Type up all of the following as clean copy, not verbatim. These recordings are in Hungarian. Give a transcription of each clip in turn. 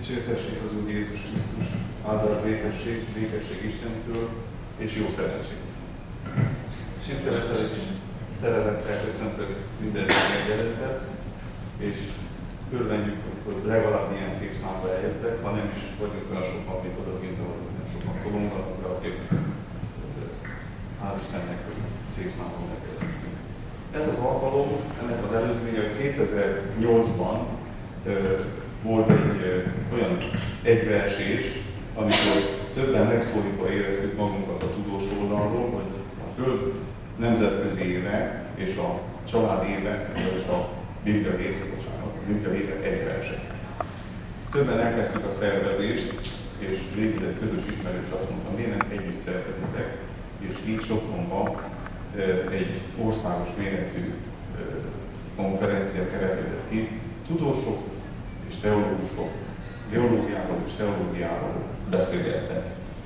Dicsértessék az Úr Jézus Krisztus, áldás békesség Istentől és jó szerencség. Tisztelettel és szeretettel köszöntök minden megjelentet, és örvendjük, hogy legalább ilyen szép számba eljöttek, ha nem is vagyunk olyan sokan, mint oda, mint ahol nem sokan tolonganak, de azért hál' Istennek, hogy szép számban megjelentünk. Ez az alkalom, ennek az előzménye, hogy 2008-ban volt egy olyan egybeesés, amikor többen megszólítva éreztük magunkat a tudós oldalról, hogy a Föld nemzetközi éve és a család éve, és a Biblia éve egybeesett. Többen elkezdtük a szervezést, és végül egy közös ismerős azt mondta, miért nem együtt szervezitek, és így Sopronban egy országos méretű konferencia kerekedett ki. Tudósok és teológusok geológiáról és teológiáról beszélgettek.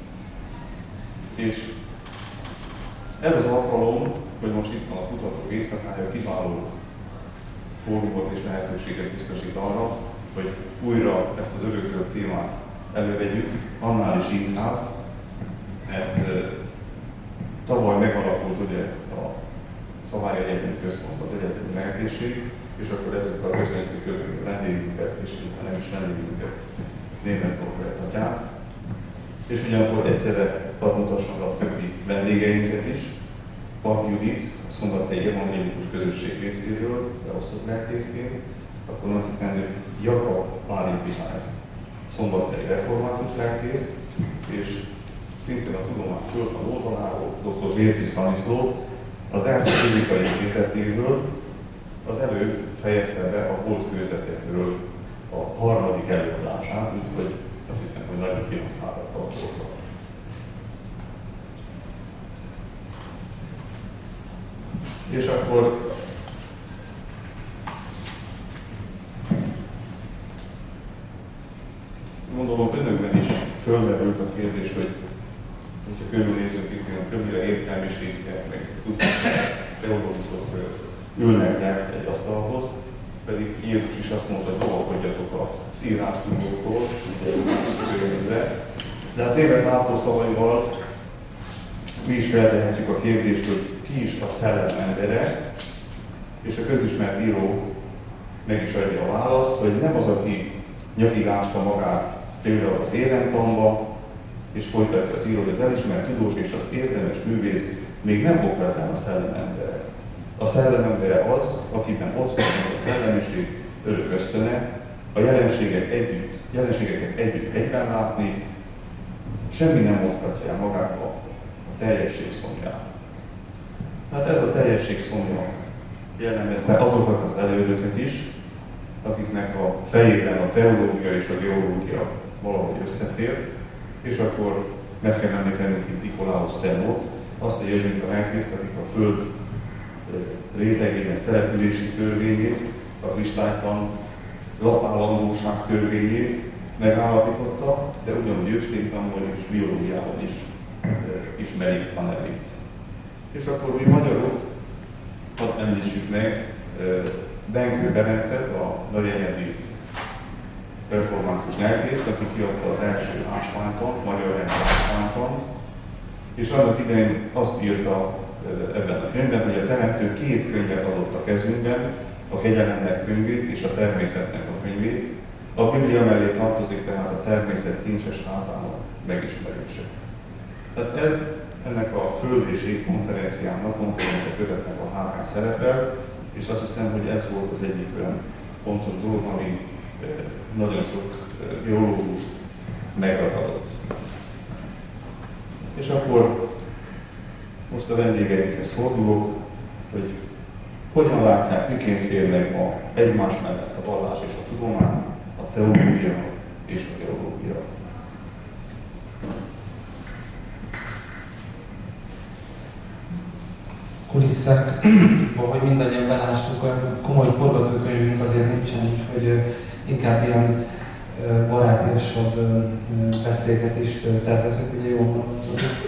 És ez az alkalom, hogy most itt van a kutatók éjszakája, kiváló fórumot és lehetőséget biztosít arra, hogy újra ezt az örökzöld témát elővegyük, annál is inkább, mert tavaly megalakult ugye a Szavári Egyetemi Központ, az egyetemi lelkészség, és akkor ezúttal köszönjük a vendégünket, és nem is vendégünket, Németh Norbert atyát. És ugyanakkor egyszerre hadd mutassam a többi vendégeinket is. Pap Judit, a Szombathelyi Evangélikus Közösség részéről, beosztott lelkészként, akkor azt hiszem, hogy Jakab Bálint Mihály, Szombathelyi református lelkész, és szintén a tudomány fölfan oldaláról dr. Vérci Szaniszló, az Erdő Fizikai Intézetéből az előbb fejezte be a holdkőzetekről a harmadik előadását, úgyhogy azt hiszem, hogy nagyon finom száradt a dolgok. És akkor gondolom önökben is fölmerült a kérdés, hogy ha körülnézünk itt, többire értelmiségek, meg teológusok ülnek le egy asztalhoz, pedig Jézus is azt mondta, hogy óvakodjatok az írástudóktól, de hát Németh László szavaival mi is feltehetjük a kérdést, hogy ki is a szellem embere, és a közismert író meg is adja a választ, hogy nem az, aki nyakig ásta magát például az élettanba, és folytatja az író, hogy az elismert tudós és az érdemes művész még nem okvetlen a szellem embere. A szellem embere az, akiben ott van a szellemiség örök ösztöne, a jelenségeket együtt egyben látni, semmi nem osztatja el magába a teljesség szomját. Hát ez a teljesség szomja jellemezte azokat az elődöket is, akiknek a fejében a teológia és a geológia valahogy összefér, és akkor meg kell említenünk itt Nikolaus Steno, azt a jezsuita lelkészt, akik a Föld rétegének települési törvényét, a kristálytalan lapállandóság törvényét megállapította, de ugyanúgy őstéktanból és biológiában is ismerik a nevét. És akkor mi magyarok, hadd említsük meg Benkő Ferencet, a nagyegyedi református lelkészt, aki kiadta az első ásványtant, magyar rendi ásványtant, és annak idején azt írta ebben a könyvben, hogy a Teremtő két könyvet adott a kezünkben, a kegyelemnek könyvét és a természetnek a könyvét. A Biblia mellé tartozik tehát a természet kincses házának megismerése. Tehát ez ennek a Föld és Ég konferencia követnek a hármán szerepel, és azt hiszem, hogy ez volt az egyik olyan fontos dolog, ami nagyon sok geológust megragadott. És akkor most a vendégeinkhez fordulok, hogy hogyan látják, miként férnek ma egymás mellett a vallás és a tudomány, a teológia és a geológia. Kulisszakban, hogy mindannyian belássuk, a komoly forgatókönyvünk azért nincsen, úgyhogy inkább ilyen barátiasabb beszélgetést tervezünk, ugye jól mondhatod.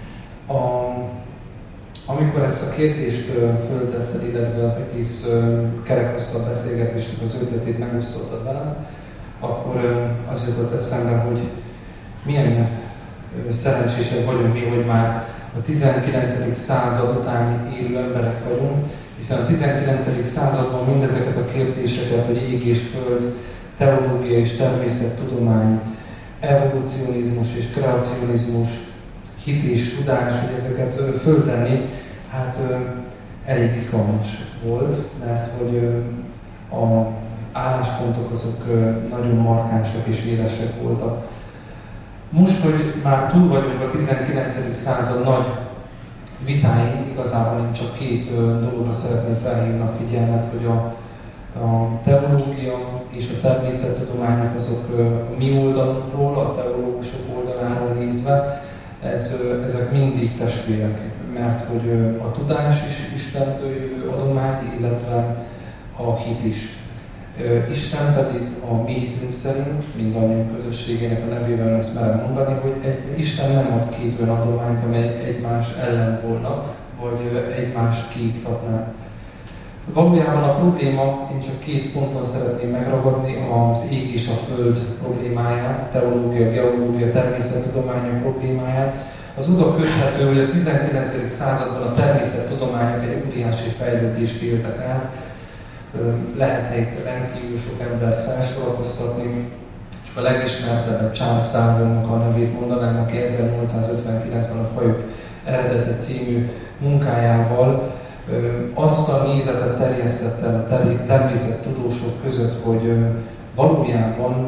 Amikor ezt a kérdést föltetted, illetve az egész kerekasztal beszélgetésnek az ötletét megosztottad velem, akkor az jutott eszembe, hogy milyen szerencsések vagyunk mi, hogy már a 19. század után élő emberek vagyunk, hiszen a 19. században mindezeket a kérdéseket, hogy ég és föld, teológia és természettudomány, evolucionizmus és kreacionizmus, hit és tudás, hogy ezeket föltenni, hát elég izgalmas volt, mert hogy a álláspontok azok nagyon markánsak és élesek voltak. Most, hogy már túl vagyunk a 19. század nagy vitáin, igazából én csak két dologra szeretném felhívni a figyelmet, hogy a teológia és a természettudományok azok a mi oldalunkról, a teológusok oldaláról nézve, ezek mindig testvérek, mert hogy a tudás is Istentől jövő adomány, illetve a hit is. Isten pedig a mi hitünk szerint, mindannyiunk közösségének a nevében ezt merem mondani, hogy Isten nem ad két olyan adományt, amely egymás ellen volna, vagy egymást kiiktatná. Valójában a probléma, én csak két ponton szeretném megragadni, az ég és a föld problémáját, teológia, geológia, természettudományok problémáját. Az oda köthető, hogy a 19. században a természettudományok egy óriási fejlődést éltek el. Lehetne itt rendkívül sok embert felsorakoztatni, csak a legismertebb Charles Darwinnak a nevét mondanám, aki 1859-ben a Fajok eredete című munkájával azt a nézetet terjesztette a természettudósok között, hogy valójában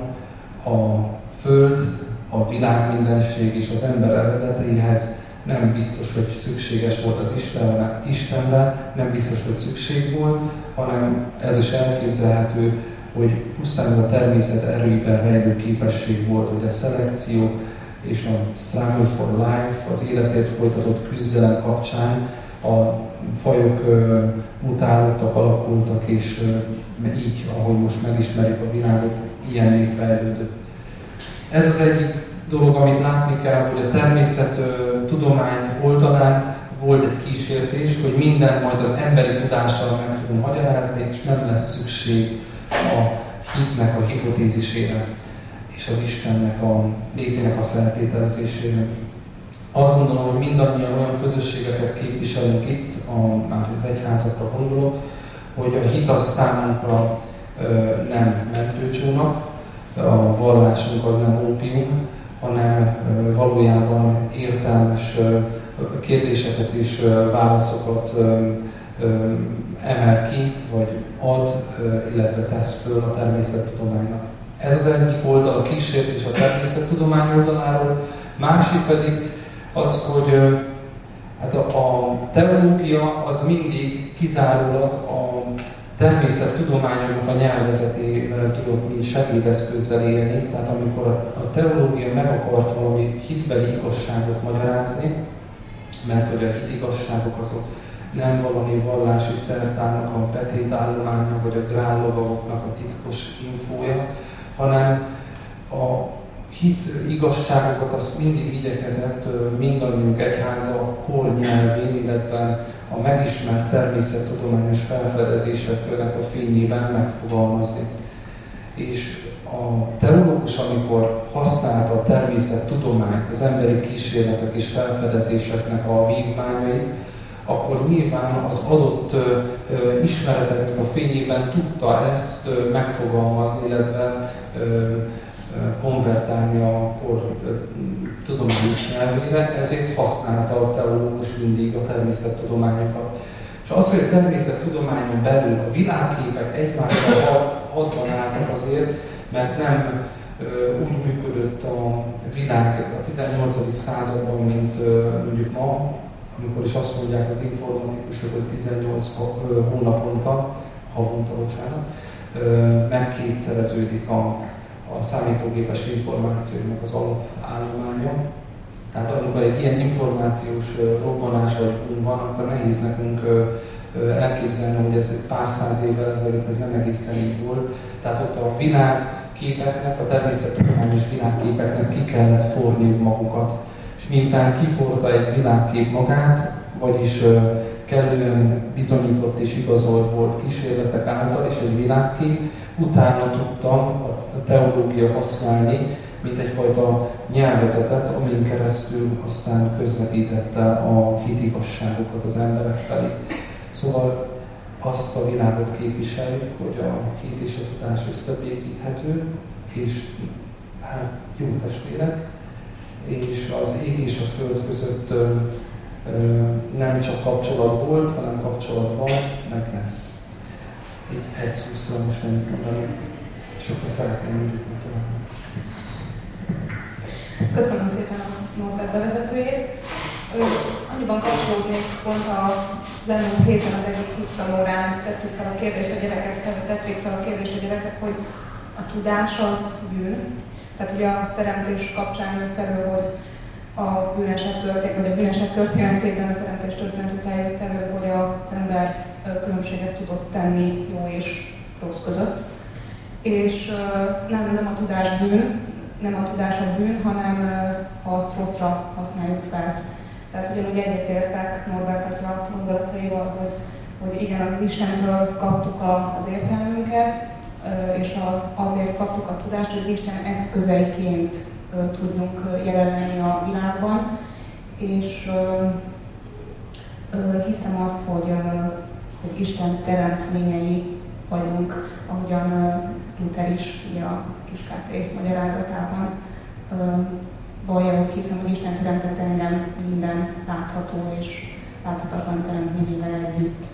a Föld, a világ mindenség és az ember eredetéhez nem biztos, hogy szükséges volt az Istenre, nem biztos, hogy szükség volt, hanem ez is elképzelhető, hogy pusztán a természet erőiben rejlő képesség volt, hogy a szelekció és a struggle for life, az életért folytatott küzdelem kapcsán a fajok mutálódtak, alakultak, és így, ahogy most megismerjük a világot, ilyenné fejlődött. Ez az egyik dolog, amit látni kell, hogy a természettudomány oldalán volt egy kísértés, hogy mindent majd az emberi tudással meg tudunk magyarázni, és nem lesz szükség a hitnek a hipotézisére és az Istennek a létének a feltételezésére. Azt gondolom, hogy mindannyian olyan közösségeket képviselünk itt, már az egyházakra gondolok, hogy a hit az számunkra nem mentőcsónak, a vallásunk az nem ópium, hanem valójában értelmes kérdéseket és válaszokat emel ki, vagy ad, illetve tesz föl a természettudománynak. Ez az egyik oldal, a kísértés a természettudomány oldaláról, másik pedig az, hogy hát a teológia az mindig kizárólag a természettudományoknak a nyelvezetével tudott mint segédeszközzel élni. Tehát amikor a teológia meg akart valami hitbeli igazságot magyarázni, mert hogy a hitigazságok azok nem valami vallási szertárnak a betétállománya, vagy a grállovagoknak a titkos infója, hanem a hit igazságokat azt mindig igyekezett mindannyiunk egyháza hol nyelvén, illetve a megismert természettudományos felfedezéseknek a fényében megfogalmazni. És a teológus, amikor használta a természettudományt, az emberi kísérletek és felfedezéseknek a vívmányait, akkor nyilván az adott ismereteknek a fényében tudta ezt megfogalmazni, illetve konvertálni a kor tudományos nyelvére, ezért használta a teológus mindig a természettudományokat. És az, hogy a természettudományon belül a világképek egymással hadban álltak azért, mert nem úgy működött a világ a 18. században, mint mondjuk ma, amikor is azt mondják az informatikusok, hogy 18 havonta, megkétszereződik a számítógépes információnak az alapállománya. Tehát amikor egy ilyen információs robbanás vagy boom van, akkor nehéz nekünk elképzelni, hogy ez egy pár száz évvel ezelőtt ez nem egészen így volt. Tehát ott a világképeknek, a természettudományos világképeknek ki kellett forniuk magukat. És miután kiforta egy világkép magát, vagyis kellően bizonyított és igazolt volt kísérletek által, és egy világkép, utána tudta a a teológia használni, mint egyfajta nyelvezetet, amin keresztül aztán közvetítette a hitigazságokat az emberek felé. Szóval azt a világot képviseljük, hogy a hit és a tudás összebékíthető, és hát jó testvérek, és az ég és a föld között nem csak kapcsolat volt, hanem kapcsolat van, meg lesz. Így egy szóval most nem mondani, és akkor szeretném úgy mutatni. Köszönöm szépen a Norbert bevezetőjét. Annyiban kapcsolódnék pont az elmúlt héten az egyik hittanórán tettük fel a kérdést a gyerekek, tették fel a kérdést a gyerekek, hogy a tudás az bűn. Tehát ugye a teremtés kapcsán jött elő, hogy a bűneset történetében, a teremtés történet után jött elő, hogy az ember különbséget tudott tenni jó és rossz között. És nem a tudás bűn, nem a tudás a bűn, hanem ha azt rosszra használjuk fel. Tehát ugyanúgy egyetértek Norbert atya gondolataival, hogy igen, az Istentől kaptuk az értelmünket, és azért kaptuk a tudást, hogy az Isten eszközeiként tudjunk jelen lenni a világban, és hiszem azt, hogy Isten teremtményei vagyunk, ahogyan Luther is a Kis-Káté magyarázatában vallja, hogy hiszem, hogy Isten teremtett engem minden látható és láthatatlan teremtményével együtt.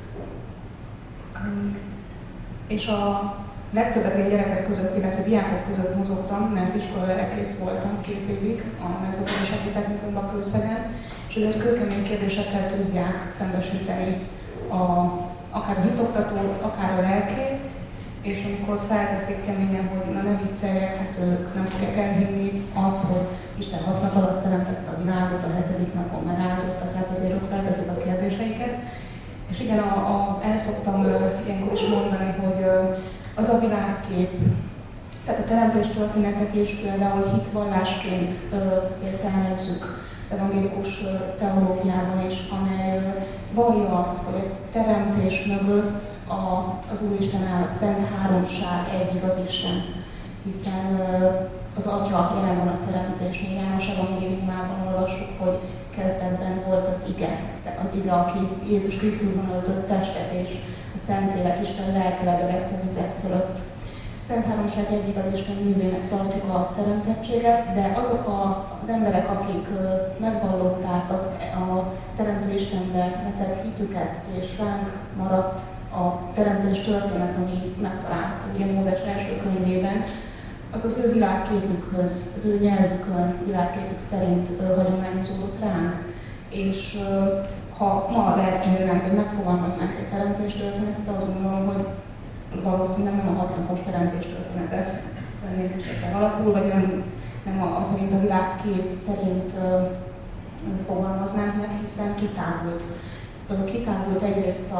És a legtöbbet én gyerekek között, illetve diákok között mozogtam, mert iskolalekész voltam 2 évig a mezőgazdasági technikumban Kőszegen, és ezért kőkemény kérdésekkel tudják szembesíteni akár a hitoktatót, akár a lelkészt, és amikor felteszik keményen, hogy na ne vicceljek, hát ők nem fogják elhinni azt, hogy Isten 6 nap alatt teremtette a világot, a 7. napon megáldotta, tehát azért ők felteszik a kérdéseiket. És igen, el szoktam ilyenkor is mondani, hogy az a világkép, tehát a teremtés történetet is például hitvallásként értelmezzük az evangélikus teológiában is, amely vallja azt, hogy a teremtés mögött az Úristen áll, a Szent Háromság, egy igaz Isten, hiszen az Atya jelen van a teremtésnél. János evangéliumában olvassuk, hogy kezdetben volt az ige, aki Jézus Krisztusban öltött testet, és a Szentlélek Isten lelke lebegett a vizek fölött. Szent Háromság egy igaz Isten művének tartjuk a teremtettséget, de azok az emberek, akik megvallották a Teremtő Istenbe vetett hitüket, és ránk maradt a teremtés történet, ami megtalálható ugye Mózes első könyvében, az az ő világképükhöz, az ő nyelvükön, világképük szerint hagyományozódott ránk. És ha ma lehetőleg megfogalmaznánk egy teremtéstörténetet, azt gondolom, hogy valószínűleg nem a 6 napos teremtéstörténetet vennénk esetleg alapul, vagy nem szerint a világkép szerint fogalmaznánk meg, hiszen kitágult egyrészt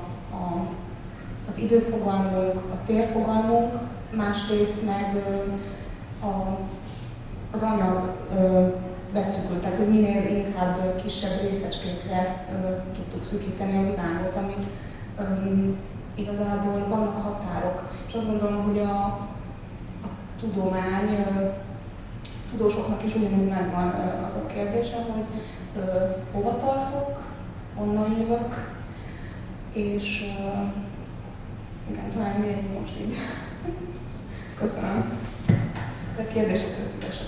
az időfogalmunk, a térfogalmunk, másrészt meg az anyag beszűkült, tehát hogy minél inkább kisebb részecskékre tudtuk szűkíteni a világot, amit igazából vannak határok. És azt gondolom, hogy a tudomány, tudósoknak is ugyanúgy megvan az a kérdése, hogy hova tartok, honnan jövök, és igen, talán még most így. Köszönöm. De kérdésekre szívesek.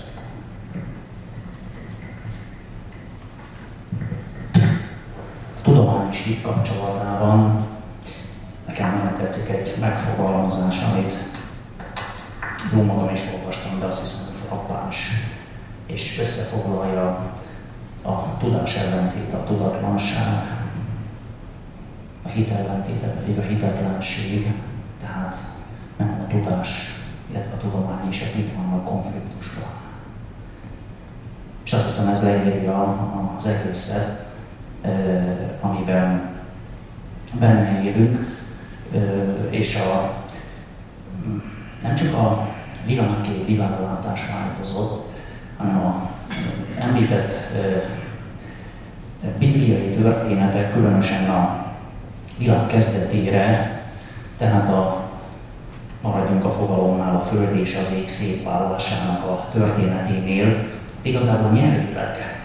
Tudomány és hit kapcsolatában nekem nagyon tetszik egy megfogalmazás, amit jó magam is olvastam, de azt hiszem, hogy frappáns, és összefoglalja a tudás ellentéte, a tudatlanság, a hit ellentéte pedig a hitetlenség, tehát nem a tudás, illetve a tudomány és a hit vannak konfliktusban. És azt hiszem, ez leírja az egészet, amiben benne élünk, és nem csak a világkép, világlátás változott, hanem a említett bibliai történetek, különösen a világ kezdetére, tehát a maradjunk a fogalomnál, a föld és az ég szétválásának a történeténél, igazából nyelvileg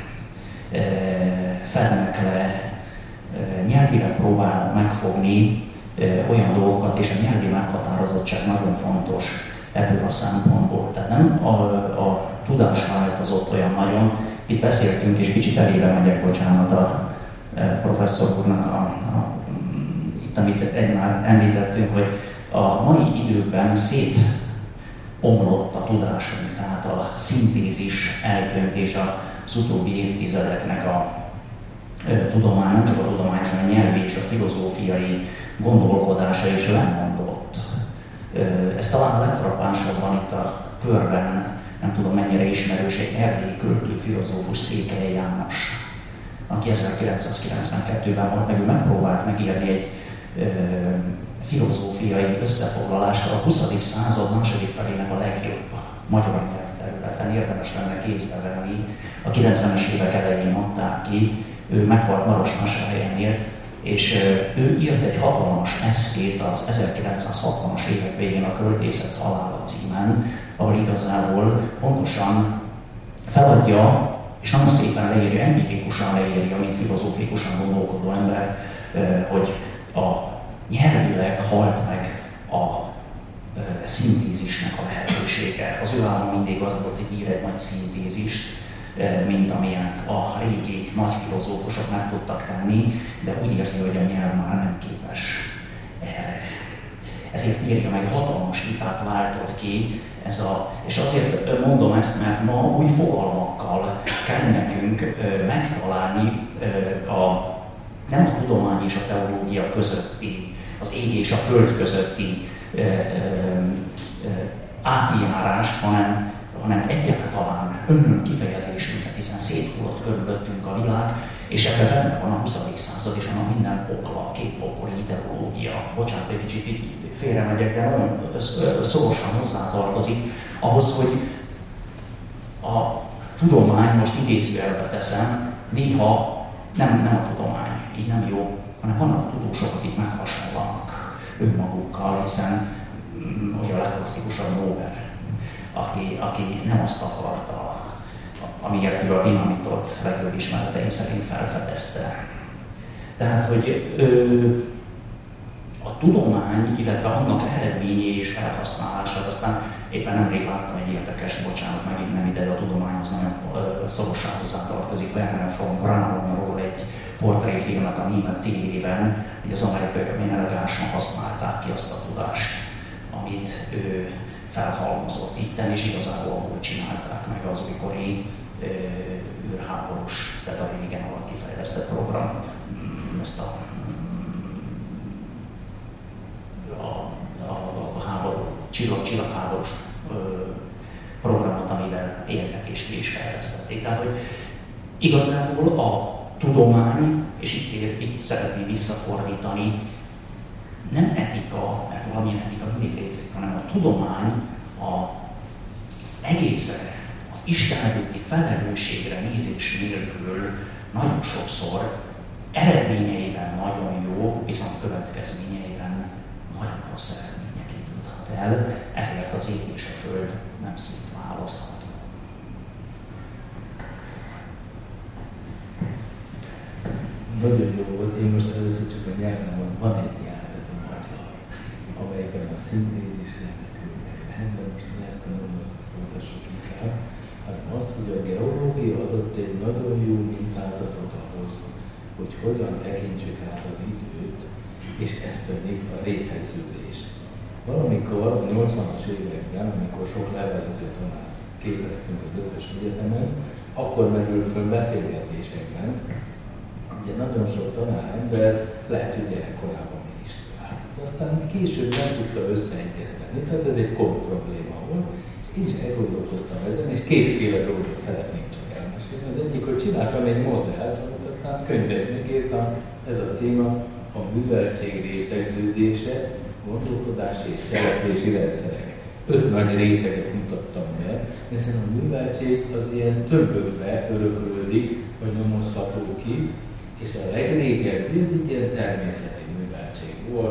fednek le, nyelvileg próbálnak megfogni olyan dolgokat, és a nyelvi meghatározottság nagyon fontos ebből a szempontból. Tehát nem a tudás változott olyan nagyon. Itt beszéltünk, és kicsit elébe megyek, bocsánat, a professzor úrnak, itt amit már említettünk, hogy a mai időkben szétomlott a tudásunk, tehát a szintézis eltűnt, és az utóbbi évtizedeknek a tudomány, nem csak a tudományos, hanem a nyelvi és a filozófiai gondolkodása is lemondott. Ez talán a legfrappánsabban itt a körben, nem tudom mennyire ismerős, egy erdélyi költő filozófus, Székely János, aki 1992-ben meg megpróbált megírni egy filozófiai összefoglalást a 20. század második felének a legjobb magyar nyelvterületen, érdemes lenne kézbe venni. A 90-es évek elején adták ki, ő meghalt Marosvásárhelyen élt, és ő írt egy hatalmas esszét az 1960-as évek végén a Költészet halála címen, ahol igazából pontosan feladja, és nagyon szépen leírja, empirikusan leírja, mint filozófikusan gondolkodó ember, hogy a nyelvileg halt meg a szintézisnek a lehetősége. Az ő állam mindig az volt, hogy ír egy nagy szintézist, mint amilyet a régi nagy filozófusok meg tudtak tenni, de úgy érzi, hogy a nyelv már nem képes erre. Ezért írja meg, hatalmas vitát váltott ki, és azért mondom ezt, mert ma új fogalmakkal kell nekünk megtalálni nem a tudomány és a teológia közötti, az ég és a föld közötti átjárást, hanem egyáltalán önnön kifejezésünket, hiszen széthullott körülöttünk a világ, és ebben benne van a 20. század, és annak minden pokla, kétpokoli ideológia. Bocsánat, egy kicsit félremegyek, de nagyon szorosan hozzátartozik ahhoz, hogy a tudomány, most idézőjelbe teszem, néha nem a tudomány, így nem jó, hanem vannak tudósok, akik meghasonlanak önmagukkal, hiszen ugye a legklasszikusabb Nobel, aki nem azt akarta, amiért ő a dinamitot legjobb ismereteim szerint felfedezte. Tehát, hogy a tudomány, illetve annak eredményei és felhasználását, aztán éppen nemrég láttam egy érdekes, bocsánat, megint nem ide, de a tudományhoz nagyon szorosan hozzátartozik, Werner von Braunról egy portréfilmet a német tévében, hogy az amerikaiak milyen elegánsan használták ki azt a tudást, amit ő felhalmozott itten, és igazából abból csinálták meg az újkori űrháborús, tehát a régen alatt kifejlesztett program, ezt a háború, csillagháborús programot, amivel éltek és ki is fejlesztették. Tehát, hogy igazából a tudomány, és itt szeretném visszafordítani, nem etika, mert valamilyen etika mindig létezik, hanem a tudomány az egészre, az Isten előtti felelősségre nézés nélkül nagyon sokszor eredményeiben nagyon jó, viszont következményeiben nagyon rossz eredményeket juthat el, ezért az ég és a föld nem szétválasztható. Nagyon jó volt, én most először csak a nyelven van egy nyelvező magyar, amelyben a szintézisre rendben most ezt a mondatot folytassuk inkább, hanem azt, hogy a geológia adott egy nagyon jó mintázatot ahhoz, hogy hogyan tekintsük át az időt, és ez pedig a rétegződés. Valamikor a 80-as években, amikor sok levelező tanár képeztünk az Ötvös Egyetemen, akkor merül föl beszélgetésekben, ugye nagyon sok tanárember lehet, hogy gyerekkorában minisztrált. Aztán később nem tudta összeegyeztetni, tehát ez egy komoly probléma volt, és én is elgondolkoztam ezen, és kétféle dolgot szeretnék csak elmesélni. Az egyik, hogy csináltam egy modellt, amit könyvesnek írtam, ez a címe, a műveltség rétegződése, gondolkodási és cselekvési rendszerek. 5 nagy réteget mutattam be, hiszen a műveltség az ilyen többökbe öröklődik, vagy nyomozható ki, és a legrégebbi, ez egy ilyen természeti műveltség volt,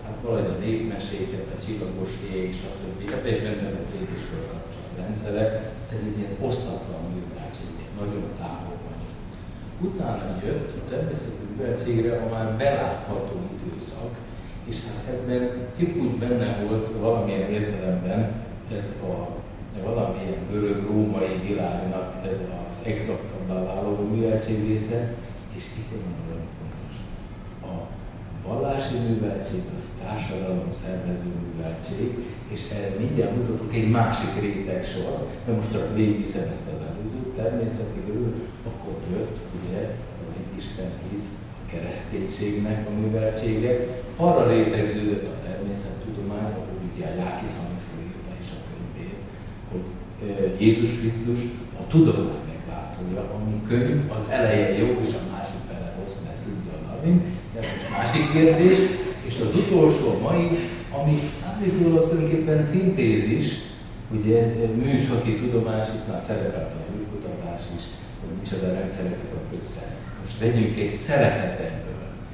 hát valahogy a népmeséket, a csillagos ég, stb. Ebben is benne volt lépésről kapcsolat rendszere, ez egy ilyen osztatlan műveltség, nagyon távol van. Utána jött a természeti műveltségre a már belátható időszak, és hát ebben épp úgy benne volt valamilyen értelemben ez a valamilyen görög-római világnak ez az exaktabbá váló műveltség része, és itt van nagyon fontos. A vallási műveltség az társadalom szervező műveltség, és erre mindjárt mutatok egy másik rétegsor, de most csak végigviszem ezt az előzőt, természeti görög, akkor jött ugye az egyisten hit, a kereszténységnek a műveltsége, arra rétegződött a természettudomány, ahol ugye a Jákiszanisz írta is a könyvét, hogy Jézus Krisztus a tudomány megváltója, ami könyv az eleje jó, és a másik fele rossz, mert Cynthia Darwin, de ez másik kérdés, és az utolsó mai, ami állítólag tulajdonképpen szintézis, ugye műszaki tudomás, itt már szerepelt a hőkutatás is, hogy micsoda rendszereket ad össze. Most vegyünk egy szeretet ebből.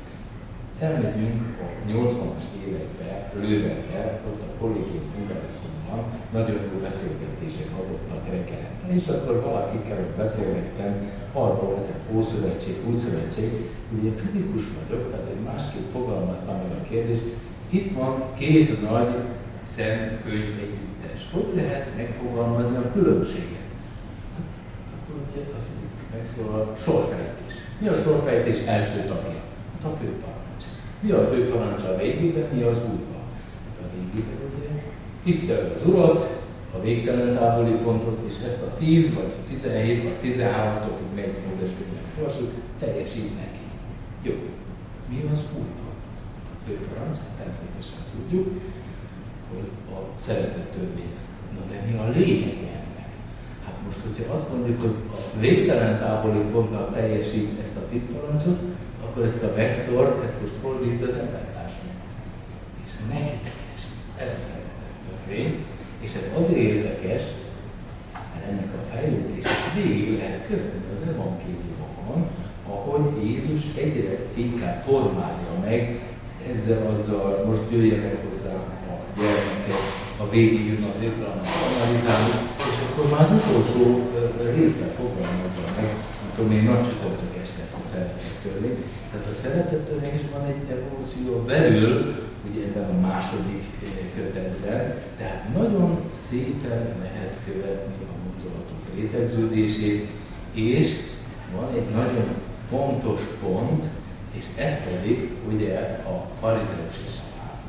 Elmegyünk a 80-as évekbe, Lővenbe, ott a Kollégium Universitásban, nagyon jó beszélgetések adottak reggelente, és akkor valakikkel beszélgettem arról, hogy a Ószövetség, Újszövetség, ugye fizikus vagyok, tehát én másképp fogalmaztam meg a kérdést. Itt van két nagy szent könyv együttes. Hogy lehet megfogalmazni a különbséget? Hát, akkor ugye a fizikus megszólal, sorfejtés. Mi a sorfejtés első tagja? Hát a főparancs. Mi a főparancs a régiben, mi az újban? Hát a régiben ugye tiszteld az Urat, a végtelen távoli pontot, és ezt a 10 vagy 17 vagy 13-tól függ meg Mózes könyvben olvassuk, teljesít neki. Jó. Mi az újban? A főparancs, természetesen tudjuk, hogy a szeretet törvényhez. Na de mi a lényeg ennek? Hát most, hogyha azt mondjuk, hogy a végtelen távoli ponttal teljesít ezt a 10 parancsot, akkor ezt a vektort, ezt most fordít az embertársadalom. És megidézés. Ez a szeretet törvény. És ez azért érdekes, mert ennek a fejlődését végig lehet követni az evangéliumokon, ahogy Jézus egyre inkább formálja meg ezzel-azzal, most jöjjenek hozzá a gyermekek, a végig jön az étlenek analitámus, és akkor már az utolsó részben fogalmazza meg, amikor még nagy csoportokes lesz a szeretettörvény. Tehát a szeretettörvényben egy evolúció belül, ugye ebben a második kötetben, tehát nagyon szépen lehet követni a gondolatok rétegződését, és van egy nagyon fontos pont, és ez pedig ugye a farizeus és a város.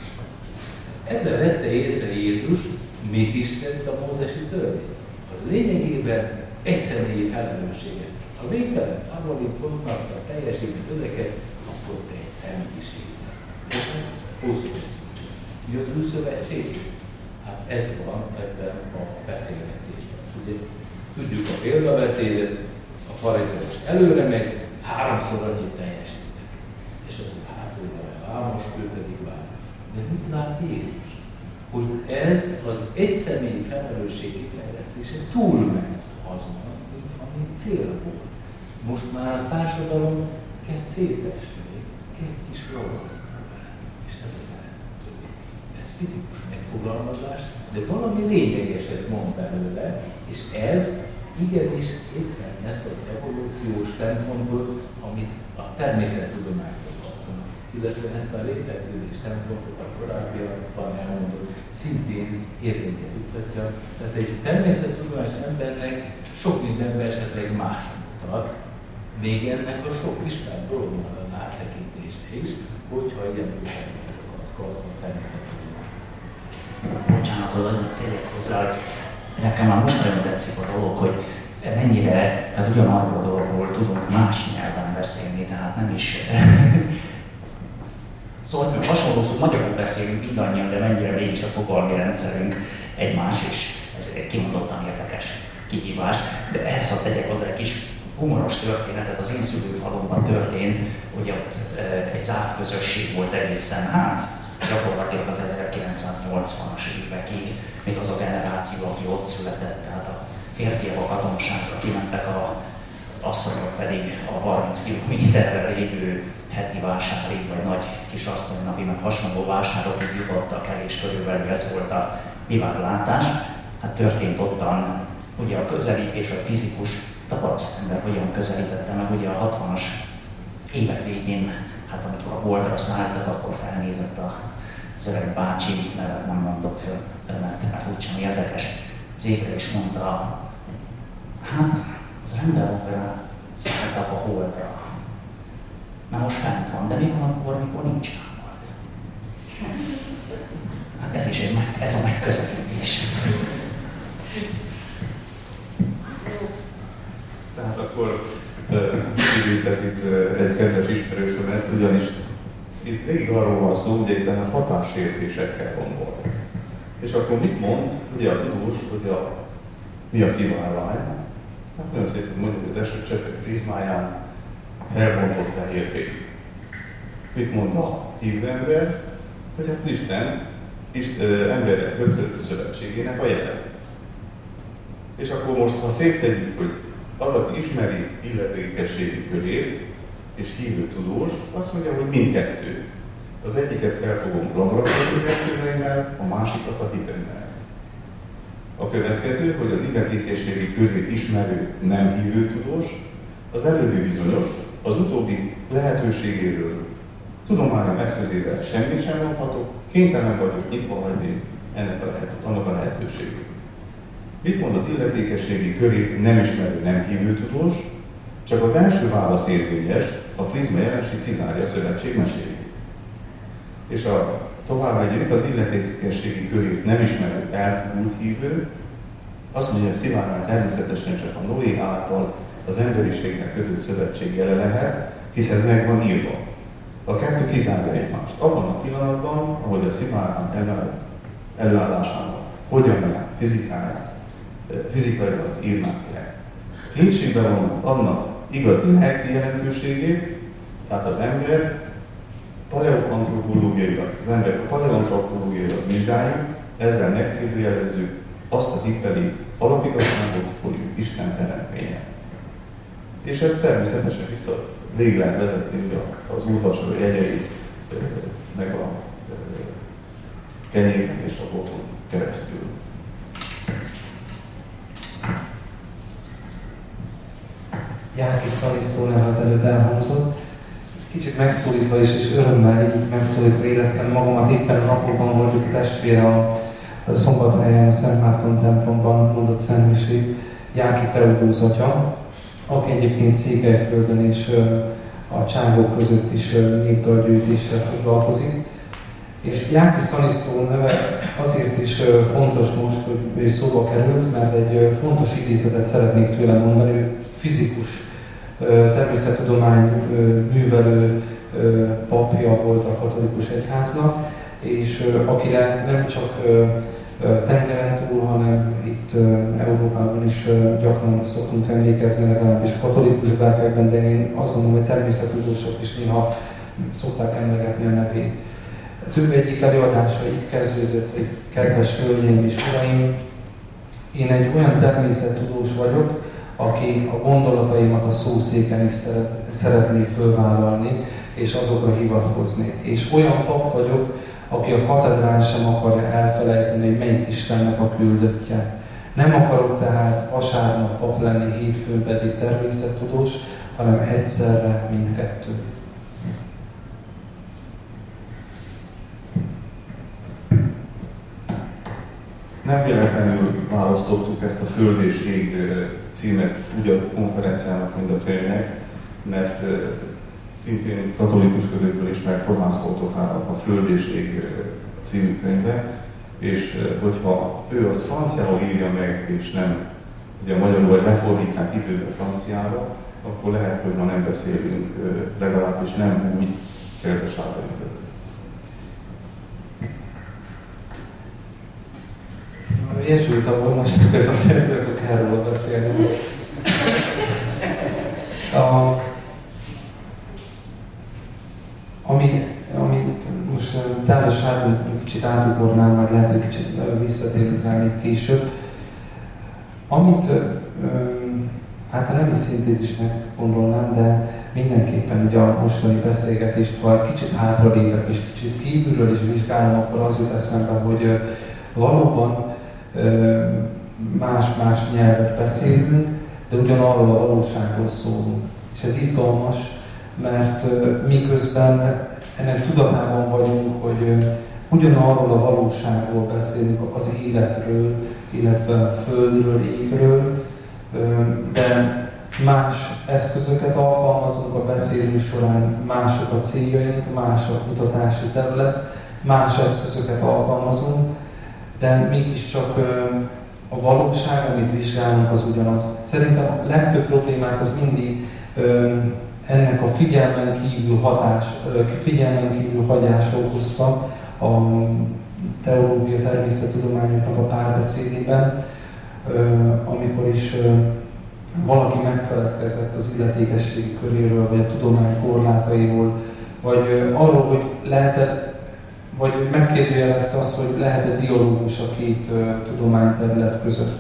Ebben vette észre Jézus, mit is tett a mózesi törvény. A lényegében egy személyi felelősséget. Ha végtelen távoli pontnak teljesíteni ezeket, akkor te egy személyiség. Mi az új szövetség? Hát ez van ebben a beszélgetésben. Ugye tudjuk a példabeszédet, a farizeus előre megy, 3-szor annyit teljesítek. És akkor hátul van a vámos, ő pedig vár. De mit lát Jézus? Hogy ez az egyszemélyi felelősség kifejlesztése túlment azon, ami cél volt. Most már a társadalom kezd szétesni, két kis rossz. És ez a szeretet. Ez fizikus megfogalmazás, de valami lényegeset mond belőle, és ez igenis éppen ezt az evolúciós szempontot, amit a természettudománytól kaptunk, illetve ezt a rétegződés szempontot a korábbiakban elmondott szintén érvényre juttatja. Tehát egy természettudományos embernek sok mindenben esetleg más mutat, még ennek a sok ismert dolognak az áttekintése is, hogyha ilyen művelményeket kap a természettudományt. Bocsánatod, annyit tényleg hozzá, hogy nekem már most nagyon tetszik a dolog, hogy mennyire, tehát ugyanarról a dologról tudunk más nyelven beszélni, tehát nem is... Szóval hasonló, hogy magyarul beszélünk mindannyian, de mennyire mégis a fogalmi rendszerünk egymás, és ez egy kimondottan érdekes kihívás. De ehhez ha tegyek hozzá egy kis humoros történetet, az én szülőfalumban történt, hogy ott egy zárt közösség volt egészen, gyakorlatilag az 1980-as évekig, még az a generáció, aki ott született, tehát a férfiak a katonaságra kimentek asszonyok pedig a 30 kilométerrel lévő heti vásárig, vagy nagy kis asszonynapi, meg hasonló vásárokig jutottak el, és körülbelül ez volt a világlátás. Hát történt ottan ugye a közelítés, a fizikus, a parasztember hogyan közelítette meg ugye a 60-as évek végén, hát amikor a Holdra szálltak, akkor felnézett az öreg bácsi, nevet nem mondok föl, mert úgysem érdekes, az égre is mondta, hát az rendben van, hogy szálltak a Holdra. Na most fent van, de mi van akkor, mikor nincs Hold? Hát ez a megközelítés. Tehát akkor idézek itt egy kedves ismerősömet, ugyanis itt végig arról van szó, hogy egyben a hatásértésekkel gondol. És akkor mit mond, ugye a tudós, hogy mi a szivárvány? Hát nagyon szépen mondjuk, hogy esőcseppek prizmáján elbontott fehérfény. Mit mond a hívő ember? Hogy hát az Isten emberek kötött szövetségének a jele. És akkor most, ha szétszedjük, hogy az, aki ismeri illetékességi körét és hívő tudós, azt mondja, hogy mindkettő. Az egyiket felfogom laboratóriumi eszközeimmel, a másikat a hitemmel. A következő, hogy az illetékességi körét ismerő nem hívő tudós, az előbbi bizonyos, az utóbbi lehetőségéről, tudományom eszközével semmit sem mondhatok, kénytelen vagyok nyitva hagyni annak a lehetőségét. Mit mond az illetékességi körét nem ismerő nem hívő tudós? Csak az első válasz érvényes, a prizma jelenség kizárja a szövetség meséjét. És tovább megyünk, az illetékességi körét nem ismerő elfogult hívő, azt mondja, hogy szivárvány természetesen csak a Noé által az emberiségnek kötött szövetség jele lehet, hisz ez meg van írva. A kettő kizárja egymást. Abban a pillanatban, ahogy a szivárvány előállásának hogyan lehet fizikailag írnák le. Kétségbe van annak igazi lelki jelentőségét, tehát az ember paleoantropológiailag vizsgáljuk, ezzel megkérdőjelezzük azt a hitteli alapigazságot, hogy Isten teremtménye. És ezt természetesen végig lehet vezetni az útvacsora jegyei, meg a kenyéken és a bokon keresztül. Jáki Szanisztó neve az előbb elhangzott. Kicsit megszólítva is, és örömmel így megszólítva éreztem magamat. Éppen a napokban volt itt a testvére a Szombathelyen, a Szent Márton templomban mondott szentmisét, Jáki Teodóz atya, aki egyébként Székelyföldön és a csángók között is népdalgyűjtéssel foglalkozik. És Jáki Szanisztó neve azért is fontos most, hogy ő szóba került, mert egy fontos idézetet szeretnék tőle mondani. Ő fizikus, természettudomány művelő papja volt a katolikus egyháznak, és akire nem csak tengeren túl, hanem itt Európában is gyakran szoktunk emlékezni, legalábbis katolikus lelkekben, de én azt gondolom, hogy természettudósok is néha szokták emlegetni a nevét. Az ő egyik előadása így kezdődött, hogy kedves hölgyeim és uraim, én egy olyan természettudós vagyok, aki a gondolataimat a szószéken is szeretné fölvállalni, és azokra hivatkozni. És olyan pap vagyok, aki a katedrán sem akarja elfelejteni, hogy melyik Istennek a küldöttje. Nem akarok tehát vasárnap pap lenni, hétfőn pedig természettudós, hanem egyszerre mindkettő. Nem véletlenül választottuk ezt a Föld és Ég címet úgy a konferenciának, mint a könyvnek, mert szintén katolikus körökből ismert Kohász Koltokának a Föld és Ég című könyve, és hogyha ő azt franciául írja meg, és nem ugye magyarul, vagy lefordítják időben franciára, akkor lehet, hogy ma nem beszélünk, legalábbis nem úgy kedves Ádámról. Jezsuitából most ez azt jelenti, hogy erről beszélni. Amit most társaságban kicsit átugornám, majd lehet, hogy kicsit visszatérünk rá még később. Amit hát nem is szintézisnek gondolnám, de mindenképpen ugye a mostani beszélgetést, ha egy kicsit hátralépek és kicsit kívülről is vizsgálom, akkor az jut eszembe, hogy valóban más-más nyelvet beszélünk, de ugyanarról a valóságról szólunk. És ez izgalmas, mert miközben ennek tudatában vagyunk, hogy ugyanarról a valóságról beszélünk, az életről, illetve a földről, égről, de más eszközöket alkalmazunk a beszélés során, mások a céljaink, más a kutatási terület, más eszközöket alkalmazunk, de mégiscsak a valóság, amit vizsgálunk, az ugyanaz. Szerintem a legtöbb problémát az mindig ennek a figyelmen kívül hagyás okozta a teológia, természettudományoknak a párbeszédében, amikor is valaki megfeledkezett az illetékességi köréről, vagy a tudomány korlátairól, vagy arról, hogy vagy megkérdőjelezte azt, hogy lehet-e dialógus a két tudományterület között.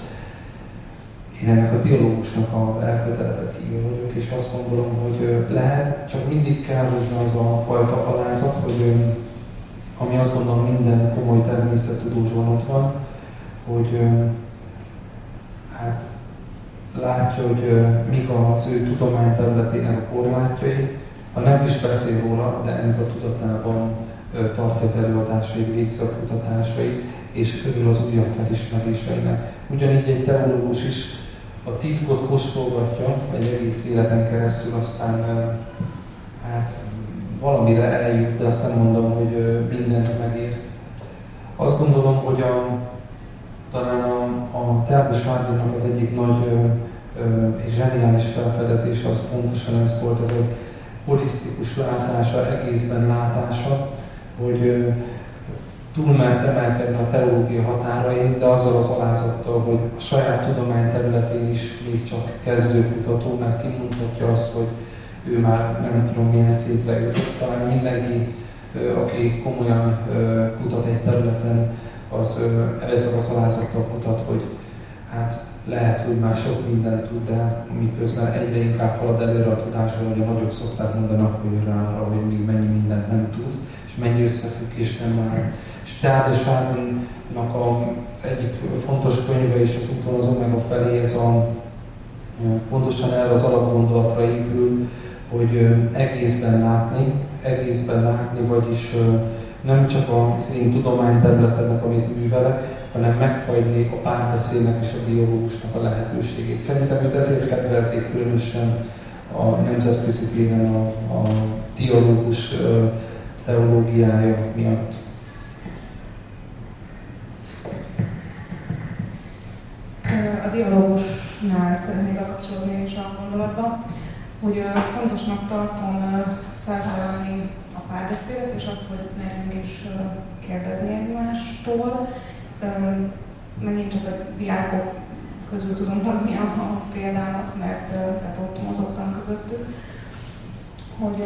Én ennek a dialógusnak a elkötelezett híve vagyok, és azt gondolom, hogy lehet, csak mindig kell hozzá az a fajta alázat, hogy ami azt gondolom minden komoly természettudósban ott van, hogy hát látja, hogy mik az ő tudományterületének a korlátjai, ha nem is beszél róla, de ennek a tudatában tartja az előadásait, végzi a kutatásait, és örül az újabb felismeréseinek. Ugyanígy egy teológus is a titkot kóstolgatja egy egész életen keresztül, aztán hát valamire eljut, de azt nem mondom, hogy mindent megért. Azt gondolom, hogy talán a Teilhard de Chardinnak az egyik nagy és zseniális felfedezése az pontosan ez volt, ez a holisztikus látása, egészben látása, hogy túlmert emelkedni a teológia határain, de azzal az alázattal, hogy a saját tudomány területén is még csak kezdőkutató, mert kimondhatja azt, hogy ő már nem tudom milyen szintre jutott. Talán mindenki, aki komolyan kutat egy területen, az ezzel az alázattal kutat, hogy hát lehet, hogy már sok mindent tud, de miközben egyre inkább halad előre a tudásról, hogy a nagyok szokták mondani, akkor jön rá arra, hogy még mennyi mindent nem tud, és mennyi összefüggés nem már. És Teilhard de Chardinnak egyik fontos könyve is az úton az Omega felé, ez pontosan erre az alapgondolatra épül, hogy egészben látni, vagyis nem csak az én tudományterületemet, amit művelek, hanem meghagyni a párbeszédnek és a dialógusnak a lehetőségét. Szerintem őt ezért kedvelték különösen a nemzetközi téren a dialógus teológiája miatt. A dialógusnál szeretnék bekapcsolódni is a gondolatba, hogy fontosnak tartom felvállalni a párbeszédet, és azt, hogy merjünk is kérdezni egymástól. Megint csak a diákok közül tudom hozni a példámat, mert tehát ott mozogtam közöttük, hogy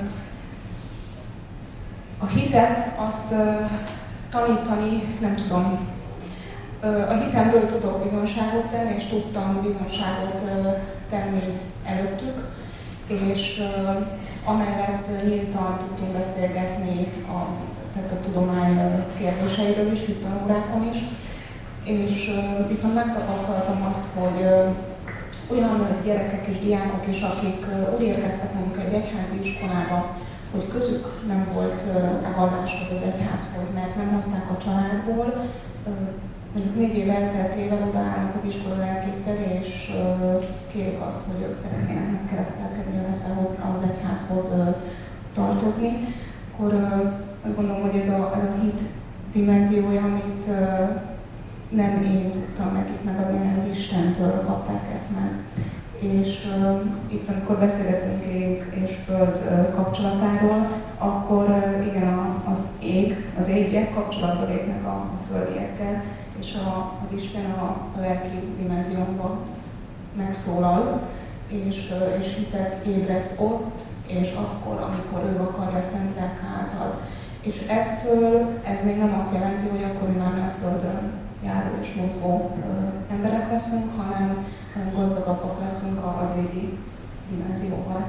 a hitet azt tanítani nem tudom. A hitemről tudok bizonyságot tenni, és tudtam bizonyságot tenni előttük, és amellett nyíltan tudtunk beszélgetni tehát a tudomány kérdéseiről is, itt tanórákon is, és viszont megtapasztaltam azt, hogy olyan gyerekek és diákok is, akik úgy érkeztek mondjuk egy egyházi iskolába, hogy közük nem volt a valláshoz, az egyházhoz, mert nem hozták a családból, mondjuk 4 év elteltével odaállnak az iskola lelkészei, és kérik azt, hogy ők szeretnének megkeresztelkedni, illetve az egyházhoz tartozni, akkor azt gondolom, hogy ez a hit dimenziója, amit nem én tudtam nekik megadni, hanem az Istentől kapták ezt meg. És itt, amikor beszélgetünk ég és föld kapcsolatáról, akkor igen, az égiek kapcsolatba lépnek a földiekkel, és az Isten a lelki dimenziónkban megszólal, és hitet ébreszt ott, és akkor, amikor ő akarja a Szentlélek által. És ettől ez még nem azt jelenti, hogy akkor mi már nem a Földön járó és mozgó emberek leszünk, hanem gazdagabbak leszünk az égi dimenzióval.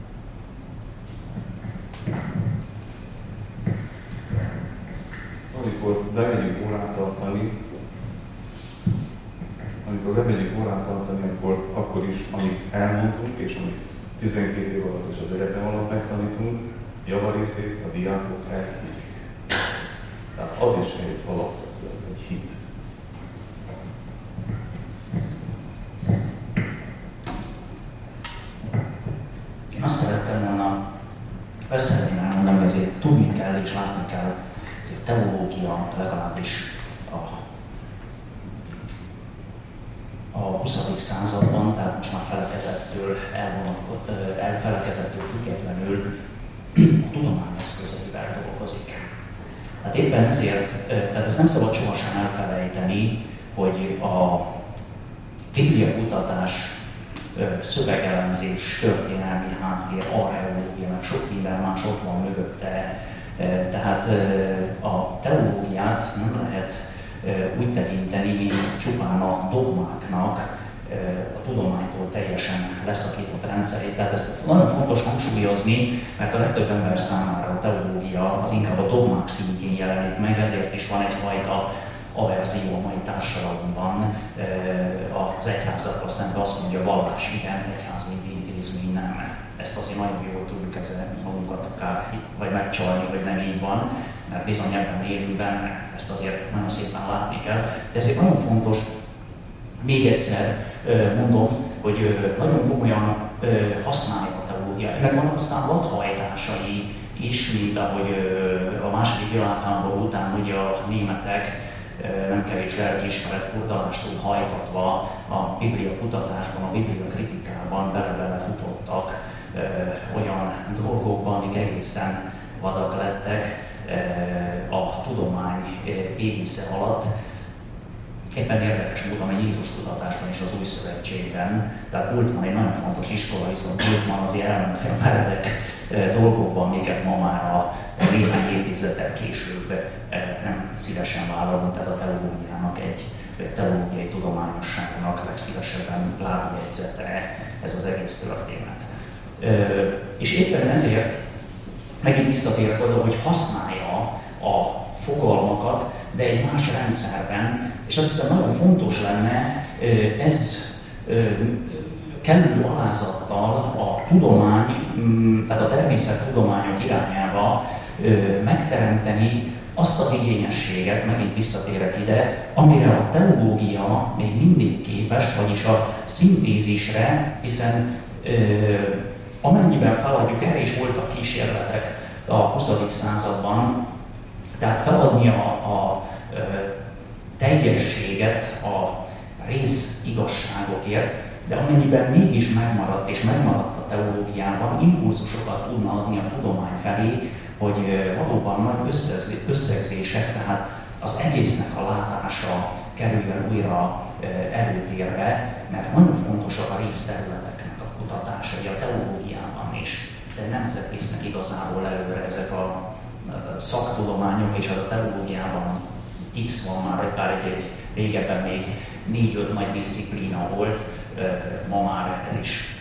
Amikor bemegyünk órát tartani, akkor is, amit elmondtunk, és amit 12 év alatt és az egyetem alatt megtanítunk, javarészét a diákok elhiszik. Tehát az is egy alapvetően egy hit. Én azt szerettem volna, szeretném elmondani, hogy ezért tudni kell és látni kell, hogy a teológia legalábbis a 20. században, tehát most már felekezettől függetlenül a tudomány eszközeivel dolgozik. Tehát éppen ezért, tehát ezt nem szabad sohasem elfelejteni, hogy a bibliakutatás, szövegelemzés, történelmi háttér, archeológia, meg sok minden más ott van mögötte. Tehát a teológiát nem lehet úgy tekinteni, mint csupán a dogmáknak a tudománytól teljesen leszakított rendszerét. Tehát ezt nagyon fontos hangsúlyozni, mert a legtöbb ember számára a teológia az inkább a dogmák szintjén jelenik meg, ezért is van egyfajta averzió a mai társadalomban az egyházatra szemben, azt mondja, vallás igen, egyház mint intézmény nem. Ezt azért nagyon jól tudjuk ezzel magunkat akár vagy megcsalni, hogy nem így van, mert bizony ebben élünk benne, ezt azért nagyon szépen látni kell. De ezért nagyon fontos, még egyszer mondom, hogy nagyon komolyan használjuk a teológiát. Meg vannak aztán vadhajtásai is, mint ahogy a második világháború után ugye a németek nem kevés lelkiismeret furdalástól hajtatva a biblia kutatásban, a biblia kritikában bele-bele futottak olyan dolgokban, amik egészen vadak lettek a tudomány égisze alatt. Éppen érdekes módon a Jézus kutatásban és az Új Szövetségben, tehát Bultmann egy nagyon fontos iskola, viszont Bultmann azért elmondta a meredek dolgokban, amiket ma már a néhány évtizeddel később nem szívesen vállalunk, tehát a teológiának egy teológiai tudományosságnak legszívesebben lábjegyzete ez az egész történet. És éppen ezért megint visszatérek oda, hogy használja a fogalmakat, de egy más rendszerben, és azt hiszem nagyon fontos lenne ez kellő alázattal a tudomány, tehát a természettudományok irányába megteremteni azt az igényességet, megint visszatérek ide, amire a teológia még mindig képes, vagyis a szintézisre, hiszen amennyiben feladjuk, erre is voltak kísérletek a 20. században, tehát feladni a teljességet a rész igazságokért, de amennyiben mégis megmaradt és megmaradt a teológiában, impulzusokat tudna adni a tudomány felé, hogy valóban nagy összegzések, tehát az egésznek a látása kerüljön újra előtérbe, mert nagyon fontosak a részterületeknek a kutatásai a teológiában is, de nem ezek visznek igazából előre, ezek a szaktudományok, és a teológiában X van már, bár egy régebben még 4-5 nagy diszciplína volt, ma már ez is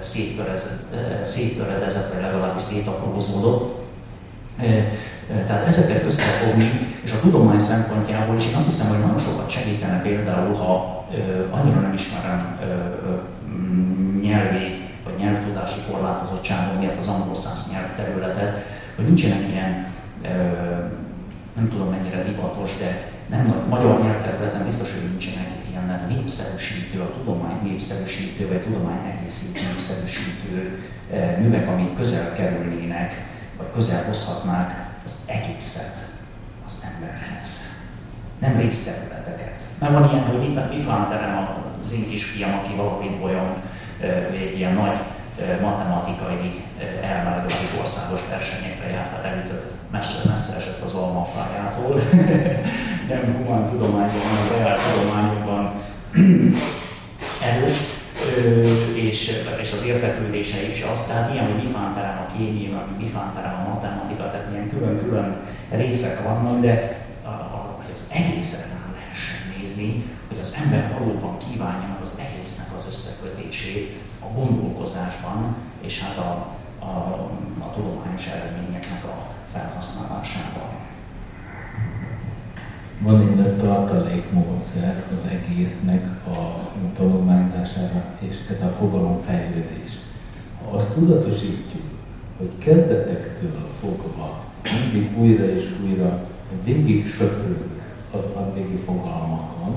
széttöredezett, vagy legalábbis szétaprózódott. Tehát ezeket összefogni, és a tudomány szempontjából is én azt hiszem, hogy nagyon sokat segítene például, ha annyira nem ismerem nyelvi vagy nyelvtudási korlátozottságom miatt az angol száz nyelvterületet, hogy nincsenek ilyen, nem tudom mennyire divatos, de nem magyar nyelvterületen biztos, hogy nincsenek ilyen népszerűsítő, a tudomány népszerűsítő, vagy tudomány egészítő népszerűsítő művek, amik közel kerülnének, vagy közel hozhatnák az egészet az emberhez. Nem részterületeket. Mert van ilyen, hogy Mifánterem az én kisfiam, aki valamit olyan egy ilyen nagy matematikai elmélkedő és országos versenyekre járt, tehát elütött, messze esett az almafájától. Nem humán tudományban, hanem reál tudományokban erős, és az érdeklődése is az, tehát ilyen, hogy Mifánterem a kémia, Mifánterem a matematika, tehát ilyen külön-külön részek vannak, de hogy az egészet nem lehessen nézni, hogy hogy az ember valóban kívánja meg az egésznek az összekötését a gondolkozásban, és hát a tudományos eredményeknek a felhasználásában. Van egy nagy tartalékmódszer az egésznek a tanulmányzására, és ez a fogalomfejlődés. Ha azt tudatosítjuk, hogy kezdetektől fogva mindig újra és újra végig söprünk az addigi fogalmakon,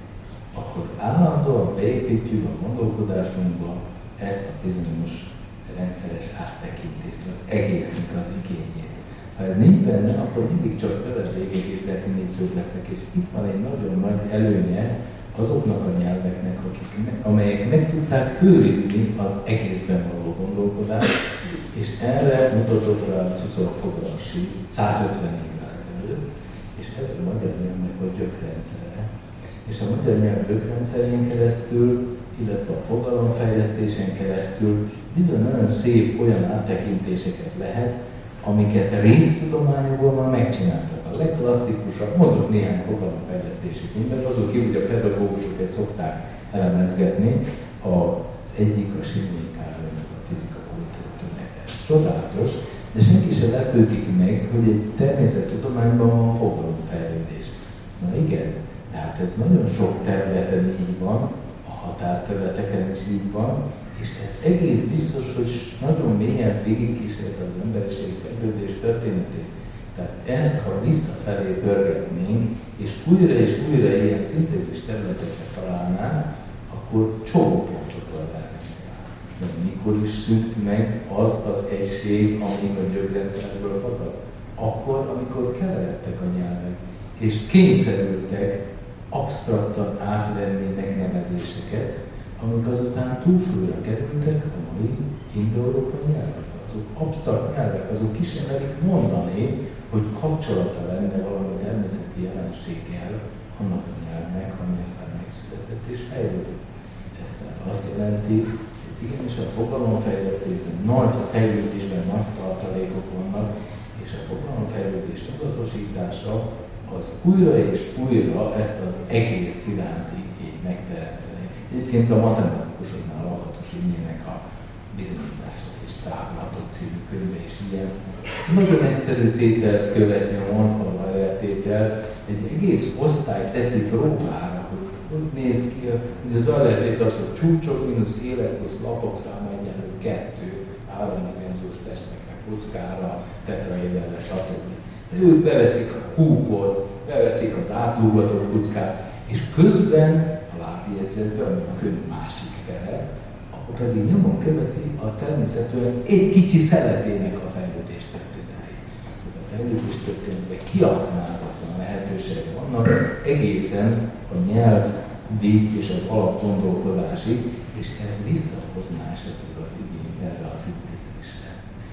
akkor állandóan beépítjük a gondolkodásunkba ezt a bizonyos rendszeres áttekintést, az egésznek az igényét. Ha ez nincs benne, akkor mindig csak töredékek és definíciók lesznek, és itt van egy nagyon nagy előnye azoknak a nyelveknek, amelyek meg tudták őrizni az egészben való gondolkodást, és erre mutatott rá a Szuszor Fogarasi 150 évvel ezelőtt, és ez a magyar nyelvnek a gyökrendszere. És a magyar nyelv gyökrendszerén keresztül, illetve a fogalomfejlesztésen keresztül bizony nagyon szép olyan áttekintéseket lehet, amiket résztudományokból már megcsináltak. A legklasszikusabb, mondok néhány fogalomfejlesztési könyvet, azok kívül, hogy a pedagógusok ezt szokták elemezgetni, az egyik a Simlai Károlynak a fizika kultúrtömege. Csodálatos, de senki sem lepődik meg, hogy egy természettudományban van fogalomfejlődés. Na igen, de hát ez nagyon sok területen így van, a határterületeken is így van, és ez egész biztos, hogy nagyon mélyen végigkísérte az emberiség fejlődés történetét. Tehát ezt, ha visszafelé pörgetnénk, és újra ilyen szintézis területekre találnánk, akkor csomópontokról lehetne megállni. De mikor is szűnt meg az az egység, ami a gyökrendszerből fakad? Akkor, amikor keveredtek a nyelvek, és kényszerültek absztraktan átvenni megnevezéseket, amik azután túlsúlyra kerültek a mai indo-európai nyelvek. Azok absztrakt nyelvek, azok ki sem merik mondani, hogy kapcsolata lenne valami természeti jelenséggel annak a nyelvnek, ami aztán megszületett és fejlődött. Ez tehát azt jelenti, hogy igenis a fogalomfejlesztésben nagy fejlődésben nagy tartalékok vannak, és a fogalomfejlődés tudatosítása az újra és újra ezt az egész iránti így megteremteni. Egyébként a matematikusoknál Lakatos Imrének a bizonyításhoz és számlatot című könyve is ilyen. Nagyon egyszerű tételt követ nyomon, a Euler-tételt, egy egész osztály teszi próbára, hogy néz ki, hogy az Euler-tétel az, hogy csúcsok mínusz élek plusz lapok száma egyenlő 2 államdimenziós testekre, kockára, tetraéderre, stb. De ők beveszik a kúpot, beveszik az átlógató kuckát, és közben a lábjegyzetben, ami a könyv másik fele, akkor pedig nyomon követi a természetűen egy kicsi szeletének a fejlődés történetét. A fejlődés történetben kiaknázatlan lehetőségek vannak egészen a nyelvig és az alapgondolkodásig, és ez visszahozná esetleg az igényt erre a szintézisre.